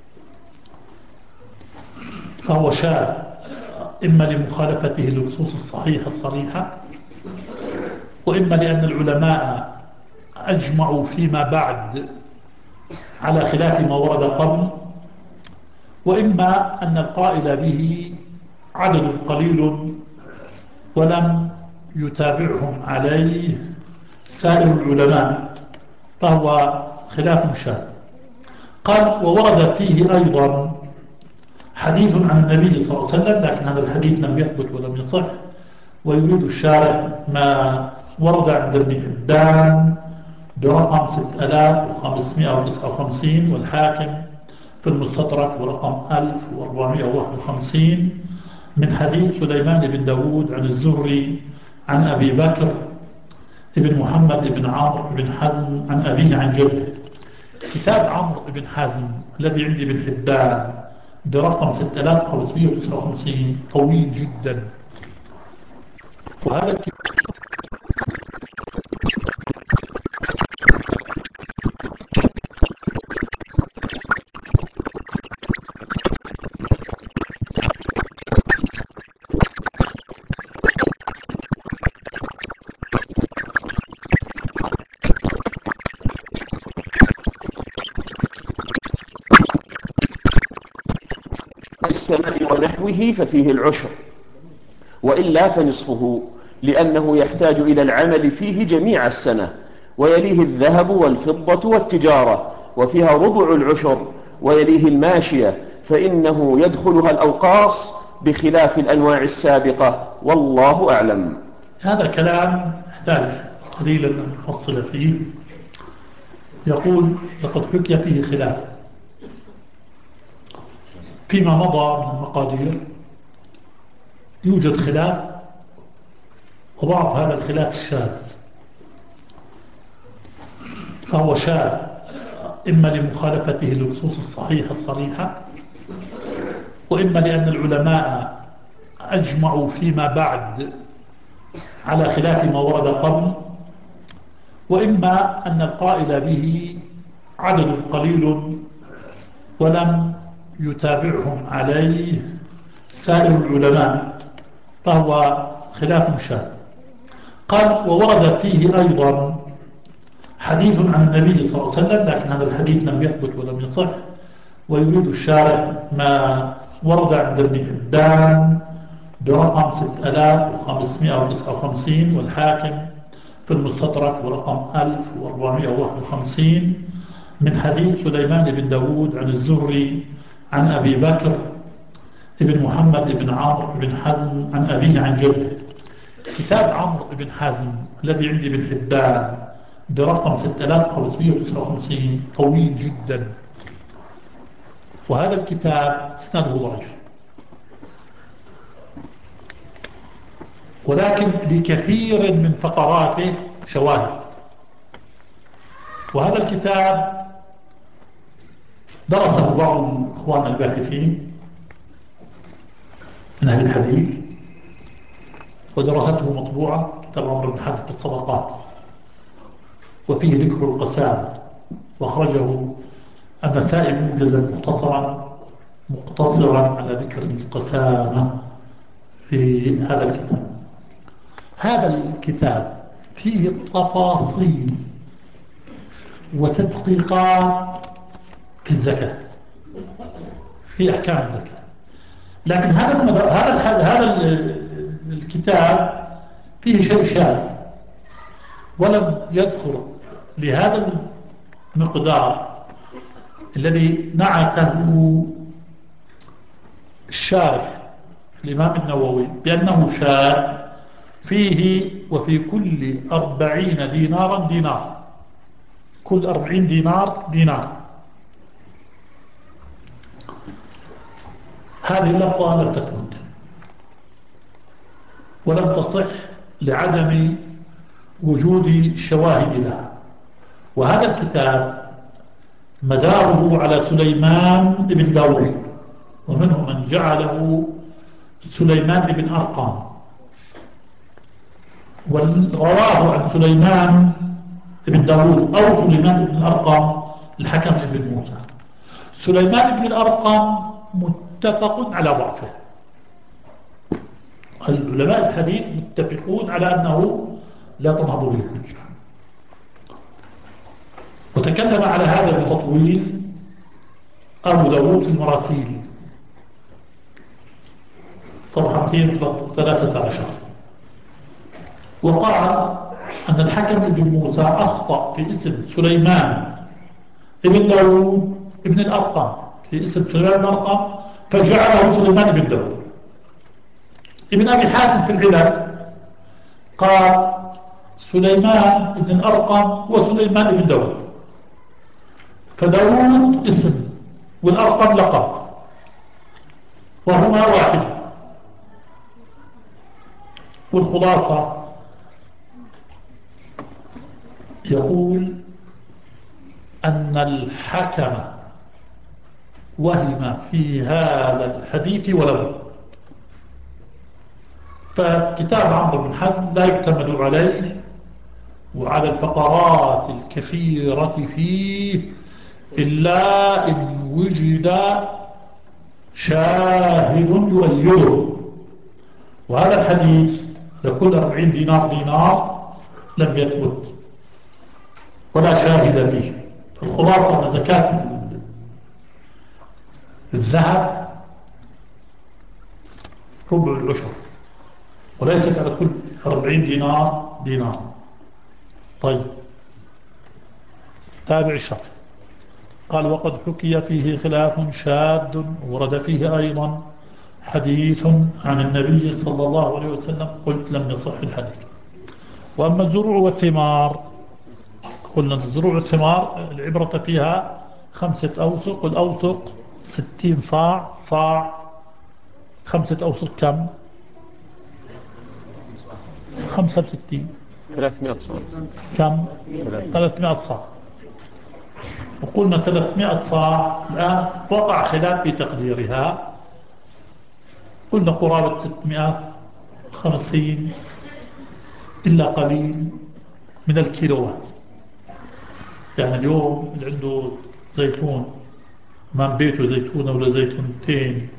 فهو شاذ إما لمخالفته للنصوص الصحيحة الصريحة، وإما لأن العلماء أجمعوا فيما بعد على خلاف ما ورد قبل، وإما أن القائل به عدد قليل ولم يتابعهم عليه سائر العلماء، فهو خلاف شاذ. قال: وورد فيه أيضا حديث عن النبي صلى الله عليه وسلم، لكن هذا الحديث لم يثبت ولم يصح. ويريد الشارح ما ورد عند ابن حبان برقم ستة آلاف وخمسمائة وتسعة وخمسين، والحاكم في المستدرك برقم ألف وأربعمائة وواحد وخمسين، من حديث سليمان بن داود عن الزهري عن أبي بكر بن محمد بن عمرو بن حزم عن أبيه عن جده. كتاب عمرو بن حزم الذي عندي بن حبان برقم ستة آلاف وخمسمائة وتسعة وخمسين طويل جدا، وهذا الكتاب السماء ونحوه ففيه العشر، وإلا فنصفه، لأنه يحتاج إلى العمل فيه جميع السنة. ويليه الذهب والفضة والتجارة، وفيها ربع العشر. ويليه الماشية، فإنه يدخلها الأوقاص بخلاف الأنواع السابقة، والله أعلم. هذا كلام يحتاج قليلا أن نفصل فيه. يقول: لقد حكي فيه خلاف فيما مضى من المقادير. يوجد خلاف، وبعض هذا الخلاف شاذ، فهو شاذ إما لمخالفته للنصوص الصحيحة الصريحة، وإما لأن العلماء أجمعوا فيما بعد على خلاف ما ورد قبل، وإما أن القائل به عدد قليل ولم يتابعهم عليه سائر العلماء، فهو خلاف شاذ. قال وورد فيه أيضا حديث عن النبي صلى الله عليه وسلم، لكن هذا الحديث لم يثبت ولم يصح، ويريد الشارح ما ورد عند ابن حبان برقم ستة آلاف وخمسمائة وتسعة وخمسين، والحاكم في المستدرك برقم ألف وأربعمائة وواحد وخمسين، من حديث سليمان بن داود عن الزهري عن أبي بكر ابن محمد بن عمرو بن حزم عن أبيه عن جده. كتاب عمرو بن حزم الذي عندي بن حبان برقم ستة آلاف وخمسمائة وتسعة وخمسين طويل جدا، وهذا الكتاب اسناده ضعيف، ولكن لكثير من فقراته شواهد. وهذا الكتاب درسه بعض إخواننا الباحثين من أهل الحديث، ودراسته مطبوعة، كتاب عمرو بن حزم في الصدقات، وفيه ذكر القسامة، وأخرجه النسائي موجزا مختصرا مقتصرا على ذكر القسامة في هذا الكتاب. هذا الكتاب فيه تفاصيل وتدقيقات في الزكاة، في أحكام الزكاة، لكن هذا المد... هذا الحد... هذا ال- الكتاب فيه شيء شاذ، ولم يذكر لهذا المقدار الذي نعته الشارح الإمام النووي بأنه شاذ، فيه وفي كل أربعين دينارا دينار، كل أربعين دينار دينار. هذه اللفظة لم تثبت ولم تصح لعدم وجود شواهد لها. وهذا الكتاب مداره على سليمان بن داود، ومنهم من جعله سليمان بن أرقام، ورواه عن سليمان بن داود أو سليمان بن أرقام الحكم بن موسى. سليمان بن الأرقم متفق على ضعفه، العلماء الحديث متفقون على أنه لا تنهض به الحجة. وتكلم على هذا بتطويل أبو داود في المراسيل صفحة مئتين وثلاثة عشر، وقال أن الحكم بن موسى أخطأ في اسم سليمان ابن داود ابن الأرقم، في اسم سليمان بن الأرقم، فجعله سليمان بن داود. ابن أبي حاتم في العلاج قال سليمان بن الأرقم وسليمان بن داود، فداود اسم والأرقم لقب، وهما واحد. والخلاصة يقول أن الحكم وهم في هذا الحديث ولم، فكتاب عمرو بن حزم لا يعتمد عليه وعلى الفقرات الكثيرة فيه إلا إن وجد شاهد يؤيده. وهذا الحديث لكل أربعين دينار دينار لم يثبت ولا شاهد فيه. الخلاصة أن زكاة الذهب ربع العشر، وليست على كل أربعين دينار دينار. طيب، تابع الشرح. قال وقد حكي فيه خلاف شاذ، ورد فيه أيضا حديث عن النبي صلى الله عليه وسلم، قلت لم يصح الحديث. وأما الزروع والثمار، قلنا الزروع والثمار العبرة فيها خمسة أوسق، والأوسق ستين صاع، صاع خمسة أوسق كم؟ خمسة وستين. ثلاثمائة صاع. كم؟ ثلاث. ثلاثمائة صاع. وقلنا ثلاثمائة صاع الآن وقع خلاف في تقديرها، قلنا قرابة ستمائة وخمسين إلا قليل من الكيلوات. يعني اليوم اللي عنده زيتون من بيته زيتونة ولا زيتونتين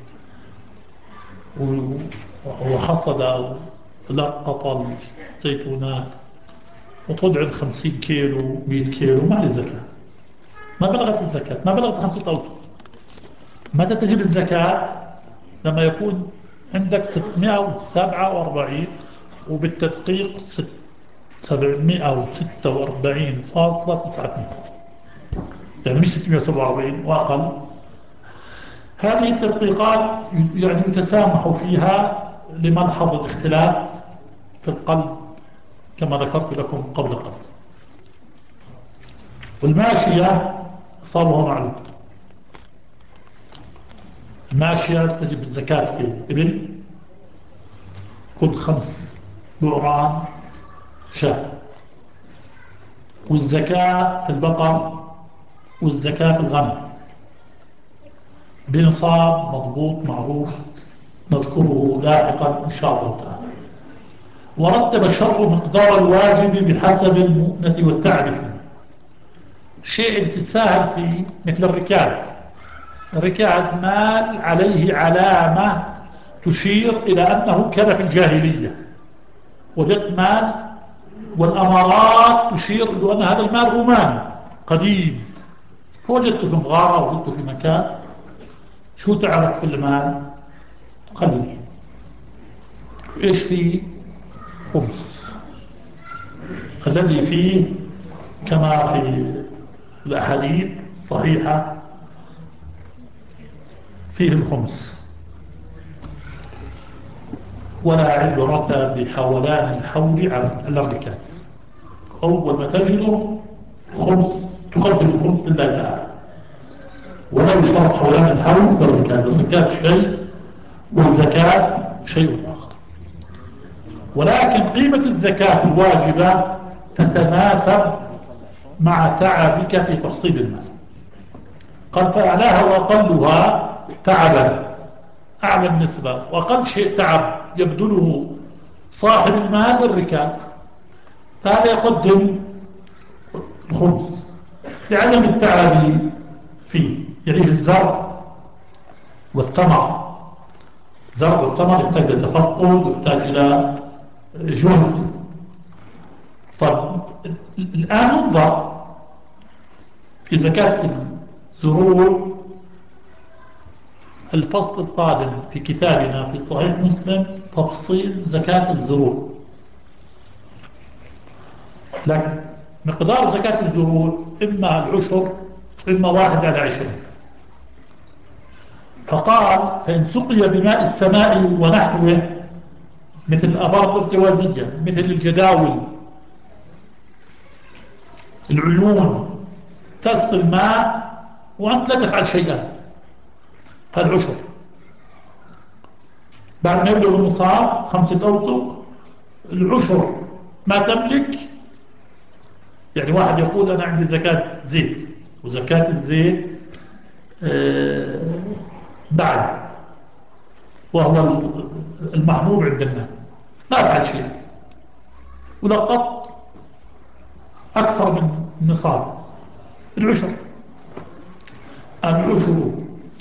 وحصد لقط الزيتونات وطلعت خمسين كيلو مئة كيلو، ما عليه زكاة، ما بلغت الزكاة، ما بلغت خمسة أوسق. متى تجب الزكاة؟ لما يكون عندك ستمائة وسبعة وأربعين وبالتدقيق سبعمائة وستة وأربعين فاصلة تسعة، يعني مش ستمائة وسبعة وأربعين وأقل. هذه التدقيقات يعني يتسامح فيها لملحظ الاختلاف في القلب كما ذكرت لكم قبل قليل. والماشية صارها معلوم، الماشية تجب الزكاة في الإبل كل خمس بعران شاة، والزكاة في البقر، والزكاة في الغنم بنصاب مضبوط معروف نذكره لاحقا إن شاء الله تعالى. ورتب الشرع مقدار الواجب بحسب المؤنة والتعب فيه. الشيء اللي تتساهل فيه مثل الركاز، الركاز مال عليه علامة تشير إلى أنه كان في الجاهلية، وجدت مال والأمارات تشير إلى أن هذا المال روماني قديم، فوجدته في مغارة وجدته في مكان. شو تعرف في المال؟ قليل. إيش فيه؟ خمس، الذي فيه كما في الأحاديث الصحيحة فيه الخمس. ولا عبرة بحولان الحول على الركاز، أول ما تجده خمس تقدم الخمس لله تعالى، ولا يشترط حولان الحول في الركاز. الركاز شيء والزكاة شيء آخر. ولكن قيمة الزكاة الواجبة تتناسب مع تعبك في تحصيل المال. قد فعلها وأقلها تعبا أعلى النسبة، وأقل شيء تعب يبذله صاحب المال الركاز، فهذا يقدم الخمس لعدم التعب فيه. يليه الزرع والثمر، زرع والثمر يحتاج إلى تفقد، يحتاج إلى جهد. طب الآن ننظر في زكاة الزروع الفصل القادم في كتابنا في صحيح مسلم، تفصيل زكاة الزروع. لكن مقدار زكاة الزروع إما العشر إما واحد على عشرين. فقال فإن سقي بماء السماء ونحوه مثل الآبار الارتوازية، مثل الجداول، العيون، تسقي الماء وأنت لا تفعل شيئا، فالعشر بعد ما يبلغ النصاب خمسة أوسق العشر ما تملك. يعني واحد يقول أنا عندي زكاة زيت، وزكاة الزيت آه بعد، وهو المحبوب عند الناس، ما فعل شيء ولقط أكثر من النصاب، العشر. العشر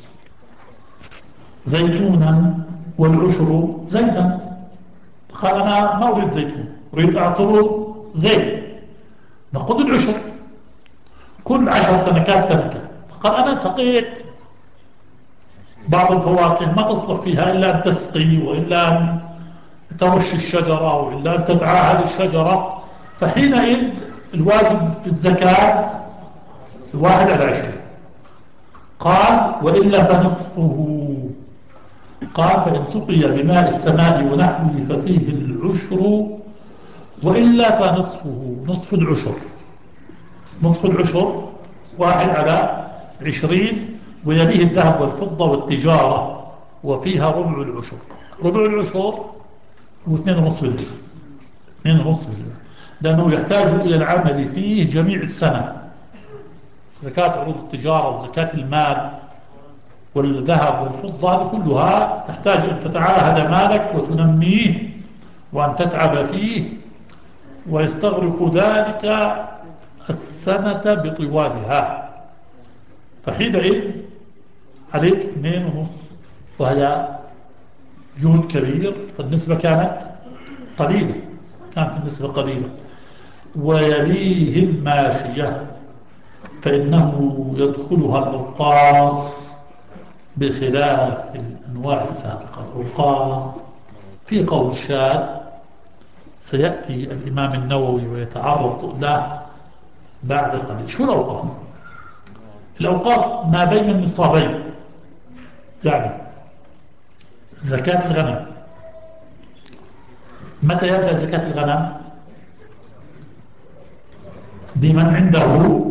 زيتونا والعشر زيتا. قال أنا ما أريد زيتون، أريد أعصر زيت، نقود العشر كل عشر تنكات تنكة. قال أنا سقيت بعض الفواكه ما تصلح فيها إلا أن تسقي، وإلا أن ترش الشجرة، وإلا أن تدعاها للشجرة، فحينئذ الواجب في الزكاة الواحد على عشرين. قال وإلا فنصفه. قال فإن سقي بماء السماء ونحوه ففيه العشر، وإلا فنصفه، نصف العشر. نصف العشر واحد على عشرين، ويليه الذهب والفضة والتجارة، وفيها ربع العشر. ربع العشر هو اثنين ونصف بالمئة. اثنين ونص بالمئة، لأنه يحتاج إلى العمل فيه جميع السنة. زكاة عروض التجارة وزكاة المال والذهب والفضة هذه كلها تحتاج أن تتعاهد مالك وتنميه وأن تتعب فيه، ويستغرق ذلك السنة بطوالها. فحينئذ عليك اثنين ونص، وهي جهد كبير، فالنسبة كانت قليلة، كانت النسبة قليلة. ويليه الماشية فإنه يدخلها الأوقاص بخلاف الأنواع السابقة. الأوقاص في قول شاذ سيأتي الإمام النووي ويتعرض له بعد قليل. شو الأوقاص؟ الأوقاص ما بين النصابين، يعني زكاة الغنم متى يبدأ زكاة الغنم؟ بمن عنده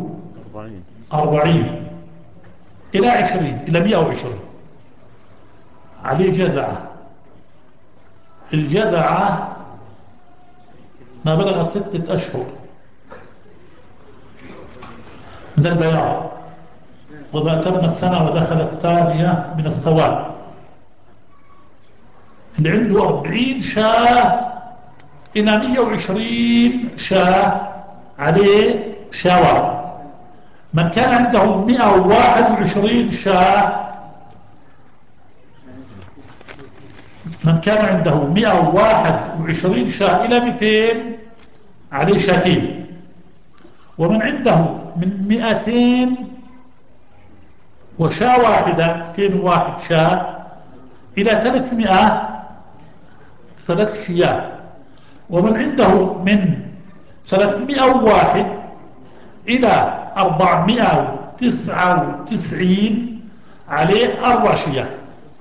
أربعين إلى عشرين إلى مئة وعشرين عليه جزعة. الجزعة ما بلغت ستة أشهر من البياض، وما تم السنة ودخل الثانية من السواد. اللي عنده أربعين شاة إلى مئة وعشرين شاة عليه شاوات. من كان عنده مئة وواحد وعشرين شاة من كان عنده مئة وواحد وعشرين شاة إلى مئتين عليه شاتين. ومن عنده من مئتين وشاة واحدة مئتين وواحد شاة إلى ثلاثمائة ثلاث شياه. ومن عنده من ثلاثمائة وواحد إلى أربعمائة وتسعة وتسعين عليه أربع شياه.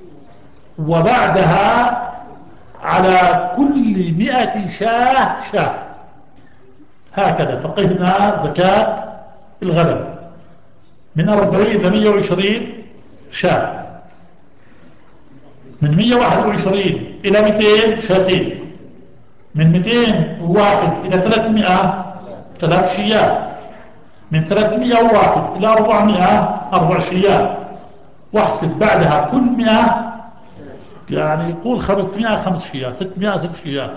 وبعدها على كل مئة شاه شاه. هكذا فقهنا زكاة الغنم من أربعين إلى مئة وعشرين شاه، من مئة وواحد وعشرين إلى مئتين شاتين، من مئتين وواحد إلى ثلاثمائة ثلاث شياه، من ثلاثمائة وواحد إلى أربعمائة أربع شياه. واحسب بعدها كل مئة، يعني يقول خمسمائة خمس شياه، ستمائة ست شياه،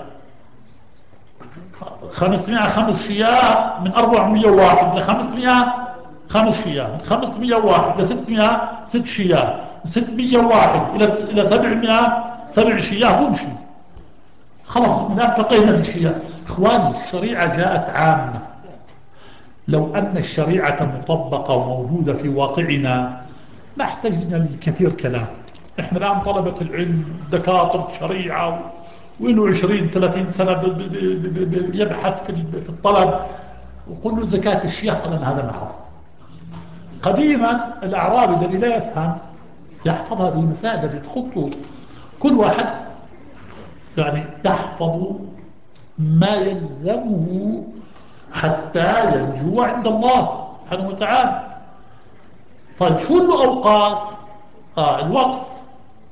خمسمائة خمس شياه، من أربعمائة وواحد إلى خمسمائة خمس شياه، من خمسمائة وواحد إلى ستمائة ست شياه، من ستمائة وواحد إلى إلى سبعمائة سبع شياه. بمشي خلاص الآن فقهنا الشياه. إخواني الشريعة جاءت عامة. لو أن الشريعة مطبقة وموجودة في واقعنا ما احتجنا لكثير كلام. احنا الآن طلبة العلم دكاترة شريعة وله عشرين ثلاثين سنة يبحث في الطلب، وقل له زكاة الشياه قال أنا هذا معروف. قديما الأعرابي الذي لا يفهم يحفظ هذه المسائل التي تخطه. كل واحد يعني يحفظ ما يلزمه حتى ينجو عند الله سبحانه وتعالى. طيب شو له أوقاف؟ آه الوقف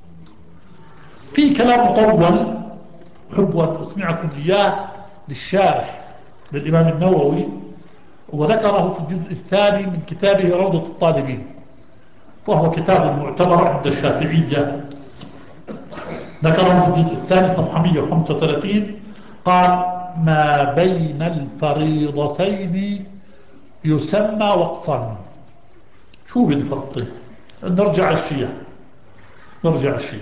في كلام مطول أحب أن أسمعكم إياه للشارح للإمام النووي، وذكره في الجزء الثاني من كتابه روضة الطالبين، وهو كتاب معتبر عند الشافعية. ذكره في الجزء الثاني صفحة مئة وخمسة وثلاثين. قال ما بين الفريضتين يسمى وقفا. شو بنفرطه؟ نرجع الشيء نرجع الشيء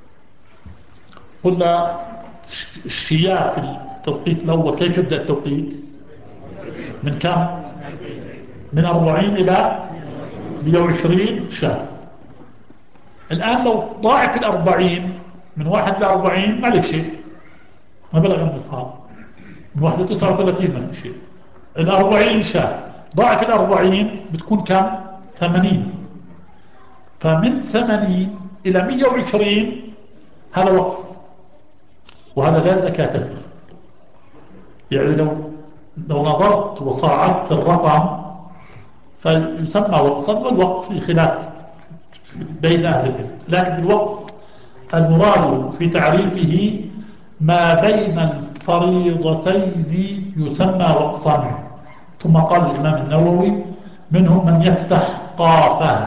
قلنا الشياء في التوقيت الأول كيف يبدأ التوقيت؟ من كم؟ من أربعين إلى مئة وعشرين شهر. الآن لو ضاعت الأربعين من واحد لأربعين ما لك شيء، ما بلغ النصاب. من واحد لتسعة وثلاثين ما لك شيء. الأربعين شهر ضاعت الأربعين بتكون كم؟ ثمانين. فمن ثمانين إلى مئة وعشرين هذا وقف، وهذا لا زكاة فيه. يعني لو لو نظرت وصاعدت الرقم فيسمى وقفا، والوقف في خلاف بين أهل العلم. لكن الوقف المراد في تعريفه ما بين الفريضتين يسمى وقفا. ثم قال الإمام النووي: منهم من يفتح قافه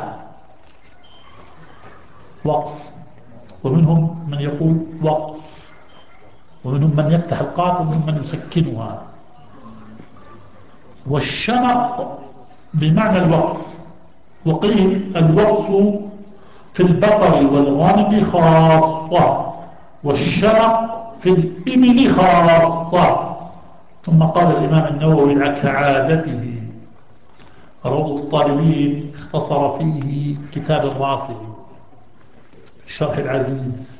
وقص، ومنهم من يقول وقص، ومنهم من يفتح القاف، ومنهم من يسكنها. والشنق بمعنى الوقص، وقيل الوقص في البقر والغنم خاصة، والشنق في الإبل خاصة. ثم قال الإمام النووي كعادته روض الطالبين اختصر فيه كتاب الرافعي الشرح العزيز،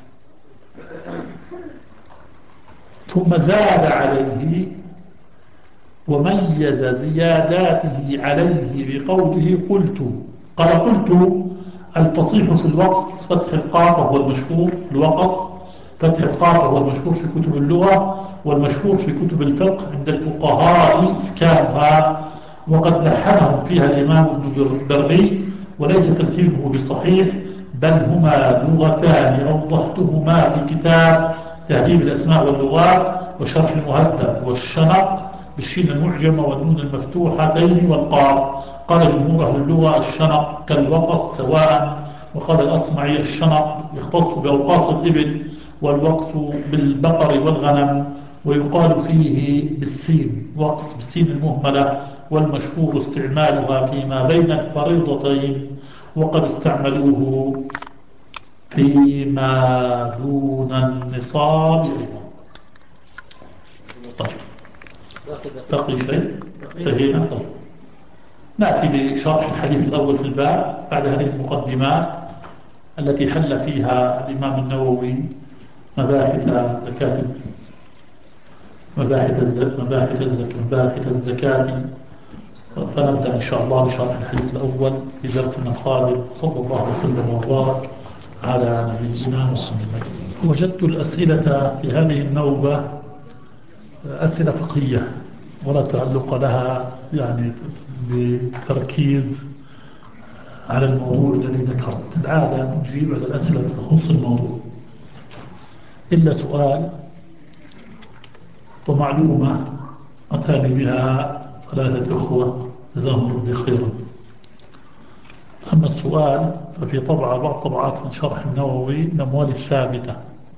ثم زاد عليه وميز زياداته عليه بقوله قلت. قال قلت الفصيح في الوقص فتح القاف وهو المشهور، الوقص فتح القاف وهو المشهور في كتب اللغة، والمشهور في كتب الفقه عند الفقهاء إسكانها، وقد لحنهم فيها الإمام ابن بري، وليس تلحينه بصحيح، بل هما لغتان أوضحتهما في كتاب تهذيب الأسماء واللغات وشرح المهذب. والشنق بالشين المعجمة والنون المفتوحتين والقاف. قال جمهور أهل اللغة الشنق كالوقص سواء، وقال الأصمعي الشنق يختص بأوقاص الإبل، والوقص بالبقر والغنم، ويقال فيه بالسين، وقص بالسين المهملة، والمشهور استعمالها فيما بين الفريضتين، وقد استعملوه فيما دون النصاب أيضا. طيب بقي شيء؟ انتهينا. طيب نأتي لشرح الحديث الأول في الباب بعد هذه المقدمات التي حل فيها الإمام النووي مباحث زكاة مباحث الزكاة مباحث الزكاة مباحث الزكاة. فنبدأ إن شاء الله بشرح الحديث الأول في درسنا القادم. صلى الله وسلم وبارك على نبينا محمد. وجدت الأسئلة في هذه النوبة أسئلة فقهية ولا تعلق لها يعني بتركيز على الموضوع الذي ذكرت. العادة نجيب على الأسئلة التي تخص الموضوع، إلا سؤال ومعلومة أتاني بها ثلاثة أخوة جزاهم ربي خيرا. أما السؤال ففي طبعة بعض طبعات شرح النووي الأموال الثابتة،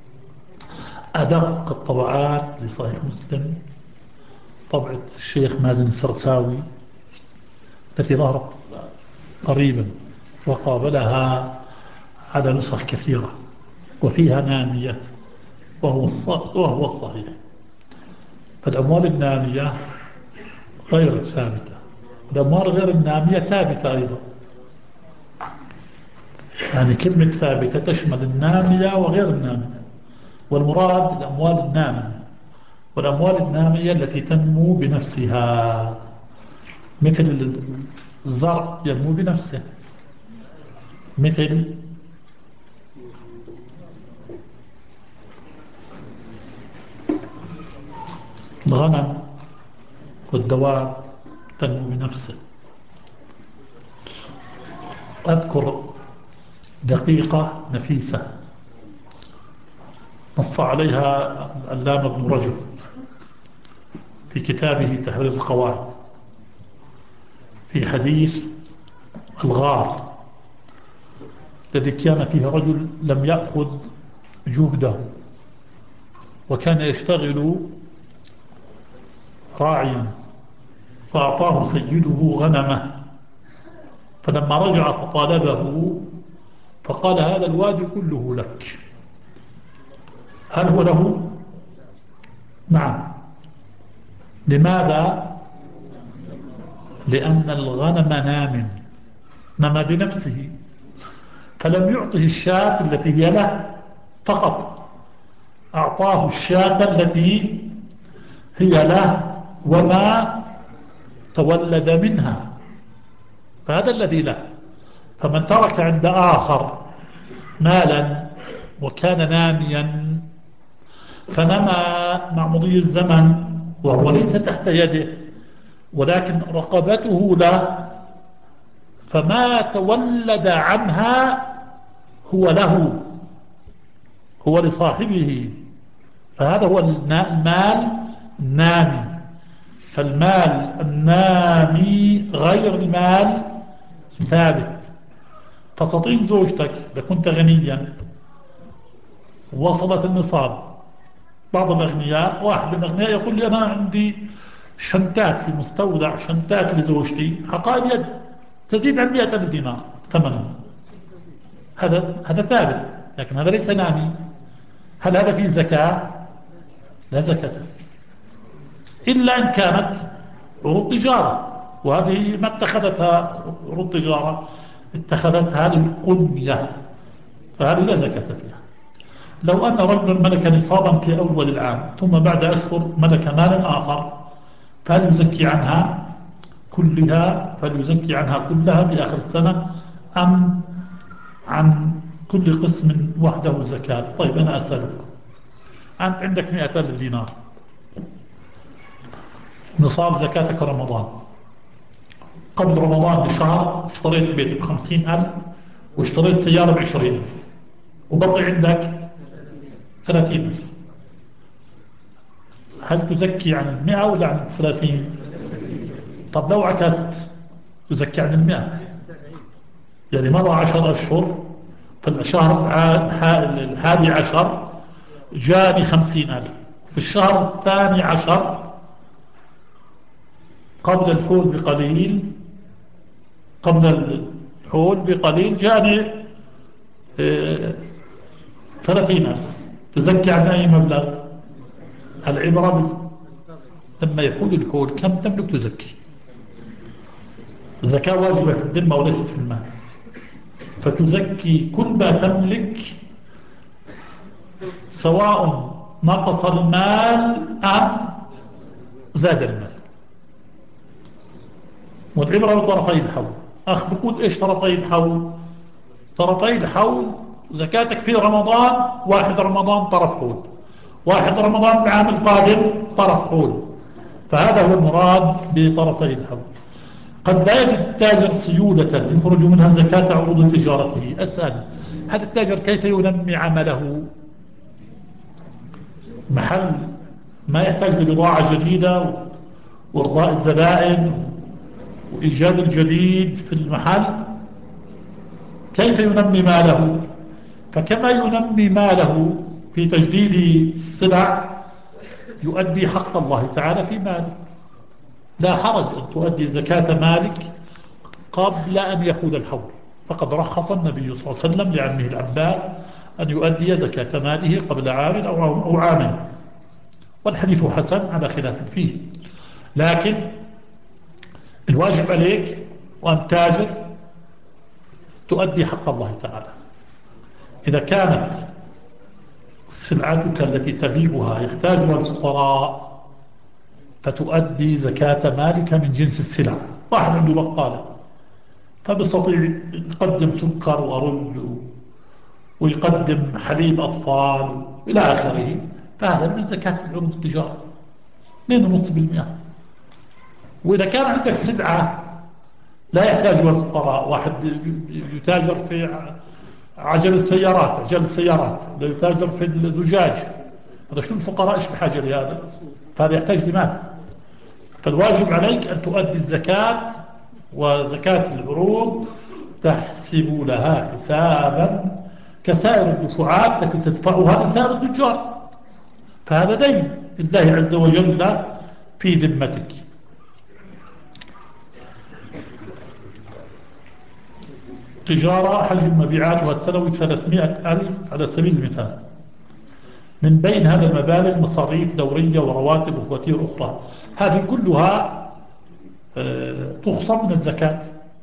أدق الطبعات لصحيح مسلم طبعة الشيخ مازن السرساوي التي ظهرت قريبا، وقابلها على نسخ كثيرة، وفيها نامية وهو وهو الصحيح. فالأموال النامية غير ثابتة، الأموال غير النامية ثابتة أيضا. يعني كلمة ثابتة تشمل النامية وغير النامية، والمراد الأموال النامية. والأموال النامية التي تنمو بنفسها، مثل الزرع ينمو بنفسه، مثل الغنم والدواب تنمو بنفسه. أذكر دقيقة نفيسة نص عليها العلامة ابن رجب في كتابه تحرير القواعد في حديث الغار الذي كان فيه رجل لم يأخذ جهده، وكان يشتغل راعيا، فأعطاه سيده غنمه، فلما رجع فطالبه فقال هذا الوادي كله لك. هل هو له؟ نعم. لماذا؟ لأن الغنم نام نما بنفسه، فلم يعطه الشاة التي هي له فقط، أعطاه الشاة التي هي له وما تولد منها، فهذا الذي له. فمن ترك عند آخر مالا وكان ناميا فنما مع مضي الزمن وهو ليس تحت يده ولكن رقبته له، فما تولد عنها هو له، هو لصاحبه، فهذا هو النا- المال النامي. فالمال النامي غير المال ثابت. تستطيع زوجتك إذا كنت غنيا وصلت النصاب. بعض الأغنياء، واحد من الأغنياء يقول لي أنا عندي شنتات في مستودع، شنتات لزوجتي حقائب يد تزيد عن مئة ألف دينار ثمنها. هذا هذا ثابت، لكن هذا ليس نامي. هل هذا فيه زكاة؟ لا زكاة فيه، إلا إن كانت عروض تجارة، وهذه ما اتخذتها عروض تجارة، اتخذتها للقنية، فهذه لا زكاة فيها. لو أن رجلا ملك نصابا في أول العام ثم بعد أشهر ملك مالا آخر، فهل يزكي عنها كلها فهل يزكي عنها كلها في آخر السنة، أم عن كل قسم وحده زكاة؟ طيب أنا أسألك، أنت عندك مئة ألف دينار، نصاب زكاتك رمضان. قبل رمضان بشهر اشتريت بيت بخمسين ألف، واشتريت سيارة بعشرين ألف، وبقي عندك ثلاثين ألف. هل تزكي عن المئة ولا عن الثلاثين؟ طب لو عكست تزكي عن المئة. يعني مضى عشر أشهر، في الشهر الحادي عشر جاني خمسين ألف، في الشهر الثاني عشر قبل الحول بقليل قبل الحول بقليل جاني اه ثلاثين ألف. تزكي عن أي مبلغ؟ العبرة لما يحول الحول كم تملك تزكي. الزكاة واجبة في الذمة وليست في المال، فتزكي كل ما تملك سواء نقص المال أم زاد المال. والعبرة بطرفي الحول. أخ بقول إيش طرفي الحول؟ طرفي الحول زكاتك في رمضان، واحد رمضان طرف حول، واحد رمضان العام القادم طرف حول، فهذا هو المراد بطرفي الحول. قد لا يجد التاجر سيولة يخرج منها زكاة عروض تجارته. أسأل، هذا التاجر كيف ينمي عمله؟ محل ما يحتاج لبضاعة جديدة وإرضاء الزبائن وإيجاد الجديد في المحل، كيف ينمي ماله؟ فكما ينمي ماله في تجديد السلع، يؤدي حق الله تعالى في ماله. لا حرج أن تؤدي زكاة مالك قبل أن يحول الحول، فقد رخص النبي صلى الله عليه وسلم لعمه العباس أن يؤدي زكاة ماله قبل عام أو عامين، والحديث حسن على خلاف فيه. لكن الواجب عليك وأن تاجر تؤدي حق الله تعالى. إذا كانت سلعتك التي تبيعها يحتاجها الفقراء، فتؤدي زكاة مالك من جنس السلع. واحد عنده بقالة فبيستطيع يقدم سكر ورز ويقدم حليب أطفال إلى آخره، فهذا من زكاة العروض التجارة اثنين فاصلة خمسة بالمئة. وإذا كان عندك سلعة لا يحتاجها الفقراء، واحد يتاجر في عجل السيارات عجل السيارات لا يتاجر في الزجاج، هذا شنو الفقراء ايش بحاجة لهذا؟ فهذا يحتاج لمال. فالواجب عليك أن تؤدي الزكاة، وزكاة العروض تحسب لها حسابا كسائر الدفعات التي تدفعها لسائر التجار، فهذا دين لله عز وجل في ذمتك. تجارة حجم مبيعاتها السنوي ثلاثمائة ألف على سبيل المثال، من بين هذا المبالغ مصاريف دورية ورواتب وفواتير أخرى، هذه كلها تخصم من الزكاة.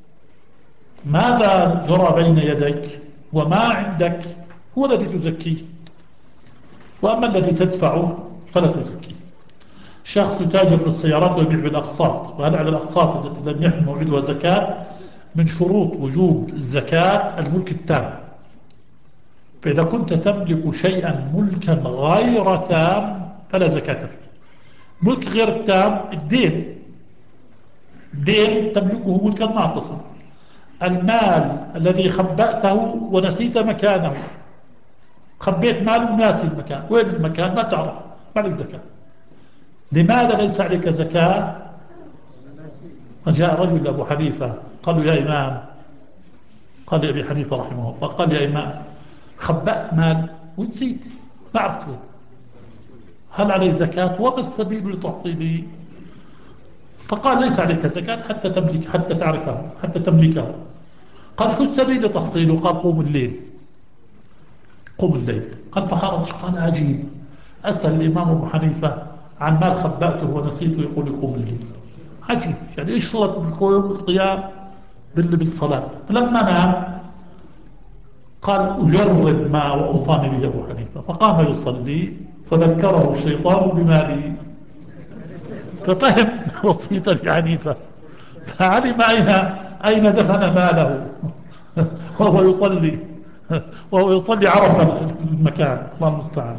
ماذا جرى بين يديك وما عندك هو الذي تزكيه، وأما الذي تدفعه فلا تزكيه. شخص يتاجر في السيارات ويبيع بالأقساط، وهل على الأقساط التي لم يحل موعدها زكاة؟ من شروط وجوب الزكاة الملك التام. فإذا كنت تملك شيئا ملكا غير تام فلا زكاة فيه. ملك غير التام الدين، دين تملكه ملكا ناقصا. المال الذي خبأته ونسيت مكانه، خبيت مال وناسي المكان، وين المكان ما تعرف، ما عليك زكاة. لماذا ليس عليك زكاة؟ فجاء رجل لأبو حنيفة قال له يا إمام، قال لأبي حنيفة رحمه الله، قال يا إمام خبأت مال ونسيت ما عرفت وين، هل عليه زكاة وما السبيل لتحصيله؟ فقال ليس عليك زكاة حتى تملك، حتى تعرفه، حتى تملكه. قال شو السبيل لتحصيله؟ قال قوم الليل، قوم الليل. قال فخرج، قال عجيب، أسأل الإمام أبو حنيفة عن مال خبأته ونسيته يقول يقوم الليل، عجيب. يعني إيش صلة القيام بالصلاة؟ فلما نام قال أجرب ما أوصاني به أبو حنيفة، فقام يصلي فذكره الشيطان بماله، ففهم وصية أبي حنيفة، فعلم أين أين دفن ماله وهو يصلي، وهو يصلي عرف المكان. الله المستعان.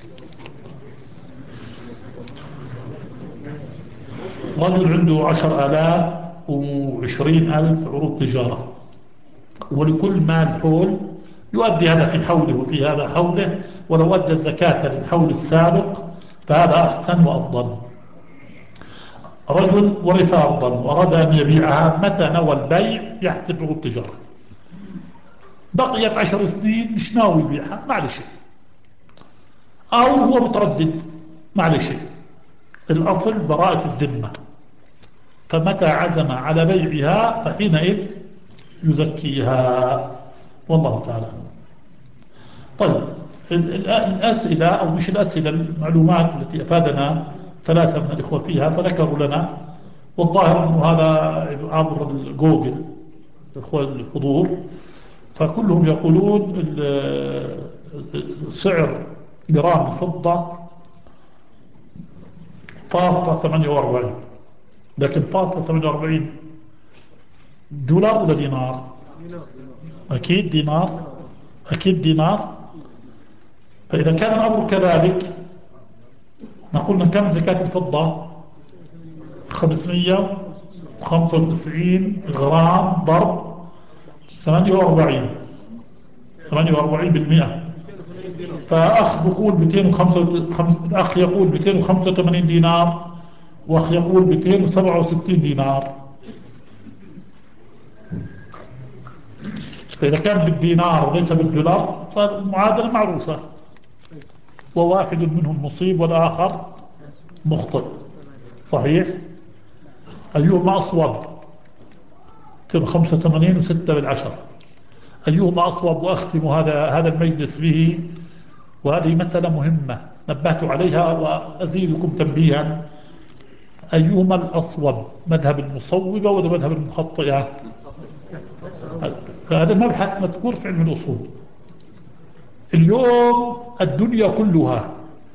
رجل عنده عشر آلاف وعشرين ألف عروض تجارة، ولكل مال حول يؤدي هذا في حوله وفي هذا حوله، ولو أدى الزكاة للحول السابق فهذا أحسن وأفضل. رجل ورث أرضا وأراد أن يبيعها، متى نوى البيع يحسب عروض تجارة، بقيت عشر سنين مش ناوي يبيعها ما عليه شيء، أو هو متردد ما عليه شيء، الأصل براءة الذمة، فمتى عزم على بيعها فحينئذ يزكيها، والله تعالى. طيب الأسئلة أو مش الأسئلة، المعلومات التي أفادنا ثلاثة من الإخوة فيها فذكروا لنا، والظاهر أنه هذا عبر الجوجل الإخوة الحضور، فكلهم يقولون سعر جرام الفضة فاصلة ثمانية وأربعين، لكن فاصلة ثمانية وأربعين دولار ولا دينار؟ أكيد دينار، أكيد دينار. فإذا كان الأمر كذلك نقول كم زكاة الفضة؟ خمسمئة وخمسة وتسعين غرام ضرب ثمانية وأربعين، ثمانية وأربعين بالمئة. فأخ بيقول مئتين وخمسة، أخ يقول مئتين وخمسة وثمانين دينار، وأخ يقول مئتين وسبعة وستين دينار. فإذا كان بالدينار وليس بالدولار فالمعادلة معروفة، وواحد منهم مصيب والآخر مخطئ. صحيح؟ أيهما أصوب؟ مئتين وخمسة وثمانين وستة بالعشر، أيهما أصوب؟ وأختم هذا هذا المجلس به، وهذه مسألة مهمة نبهت عليها وأزيدكم تنبيها. أيهما الأصوب؟ مذهب المصوبة ولا مذهب المخطئة؟ هذا مبحث مذكور في علم الأصول. اليوم الدنيا كلها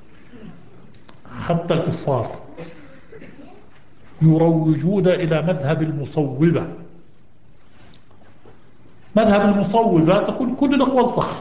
حتى الكفار يروجون إلى مذهب المصوبة. مذهب المصوبة تقول كل الأقوال صح،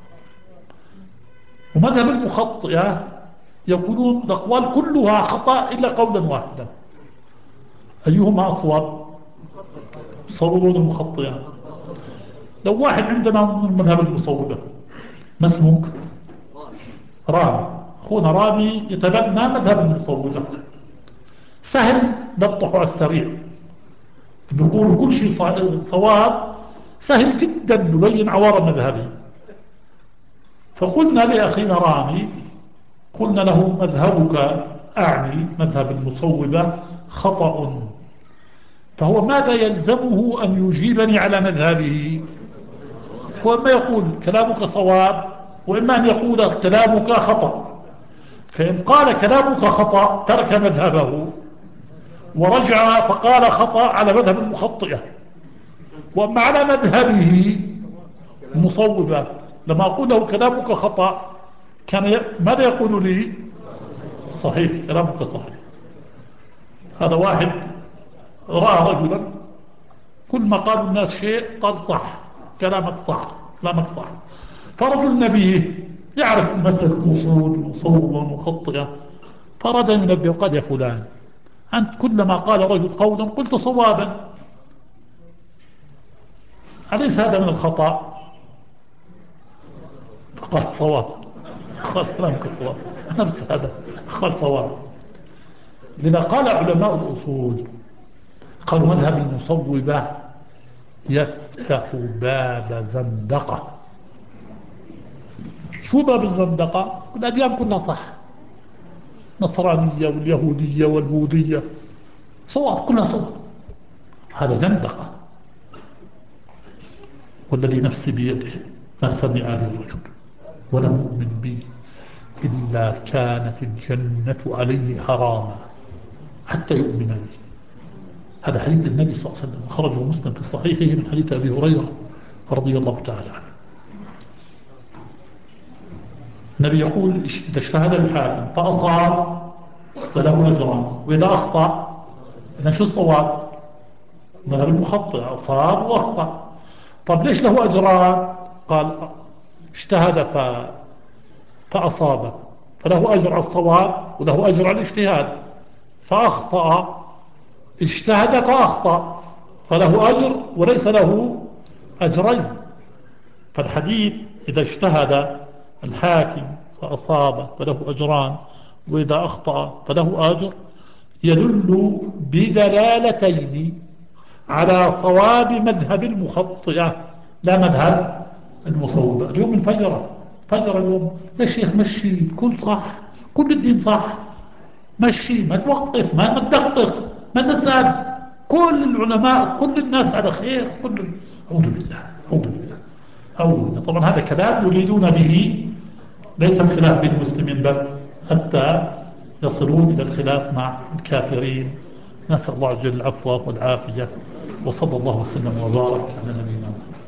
ومذهب المخطئة يقولون الأقوال كلها خطأ إلا قولا واحدا. أيهما أصوب؟ صوبون المخطئة. لو واحد عندنا من مذهب المصوبة، ما اسمك؟ رامي، أخونا رامي يتبنى مذهب المصوبة، سهل نطحه على السريع، بيقول كل شيء صواب، سهل جدا نبين عوار مذهبي. فقلنا لأخينا رامي، قلنا له مذهبك، أعني مذهب المصوبة، خطأ، فهو ماذا يلزمه أن يجيبني على مذهبه؟ هو إما يقول كلامك صواب، وإما أن يقول كلامك خطأ. فإن قال كلامك خطأ ترك مذهبه ورجع فقال خطأ على مذهب المخطئة، وأما على مذهبه المصوبة لما أقول له كلامك خطأ كان ي... ماذا يقول لي؟ صحيح، كلامك صحيح. هذا واحد رأى رجلا كل ما قال الناس شيء قال صح، كلامك صح، كلامك صح. فرجل نبيه يعرف مسألة أصول وصوبة ومخطئة، فأراد أن ينبه وقال يا فلان أنت كلما قال رجل قولا قلت صوابا، أليس هذا من الخطأ؟ قال صواب، قال كلامك صواب. نفس هذا قال صواب. لذا قال علماء الأصول، قالوا مذهب المصوبة يفتح باب زندقة. شو باب الزندقة؟ الأديان كلها صح، نصرانية واليهودية والبوذية صواب، كلها صواب، هذا زندقة. والذي نفسي بيده ما سمع لي رجل ولم يؤمن بي إلا كانت الجنة عليه حراما حتى يؤمن بي. هذا حديث النبي صلى الله عليه وسلم، خرجه مسلم في صحيحه من حديث أبي هريرة رضي الله تعالى عنه. النبي يقول إذا اجتهد الحاكم فأصاب فله أجران، وإذا أخطأ، إذا شو الصواب؟ مذهب المخطئ أصاب وأخطأ. طب ليش له أجران؟ قال اجتهد ف... فأصاب فله أجر على الصواب وله أجر على الاجتهاد، فأخطأ اجتهد فأخطأ فله أجر وليس له أجرين. فالحديث إذا اجتهد الحاكم فأصاب فله أجران وإذا أخطأ فله أجر يدل بدلالتين على صواب مذهب المخطئة لا مذهب المصوبة. اليوم الفجر فجر اليوم يا شيخ مشي، كل صح، كل الدين صح، مشي، ما توقف، ما ما تدقق، ما تسأل، كل العلماء كل الناس على خير، كل أعوذ بالله أعوذ بالله أعوذ بالله. طبعا هذا كلام يريدون به ليس الخلاف بين المسلمين بس، حتى يصلون إلى الخلاف مع الكافرين. نسأل الله جل العفو والعافية، وصلى الله وسلم وبارك على نبينا محمد.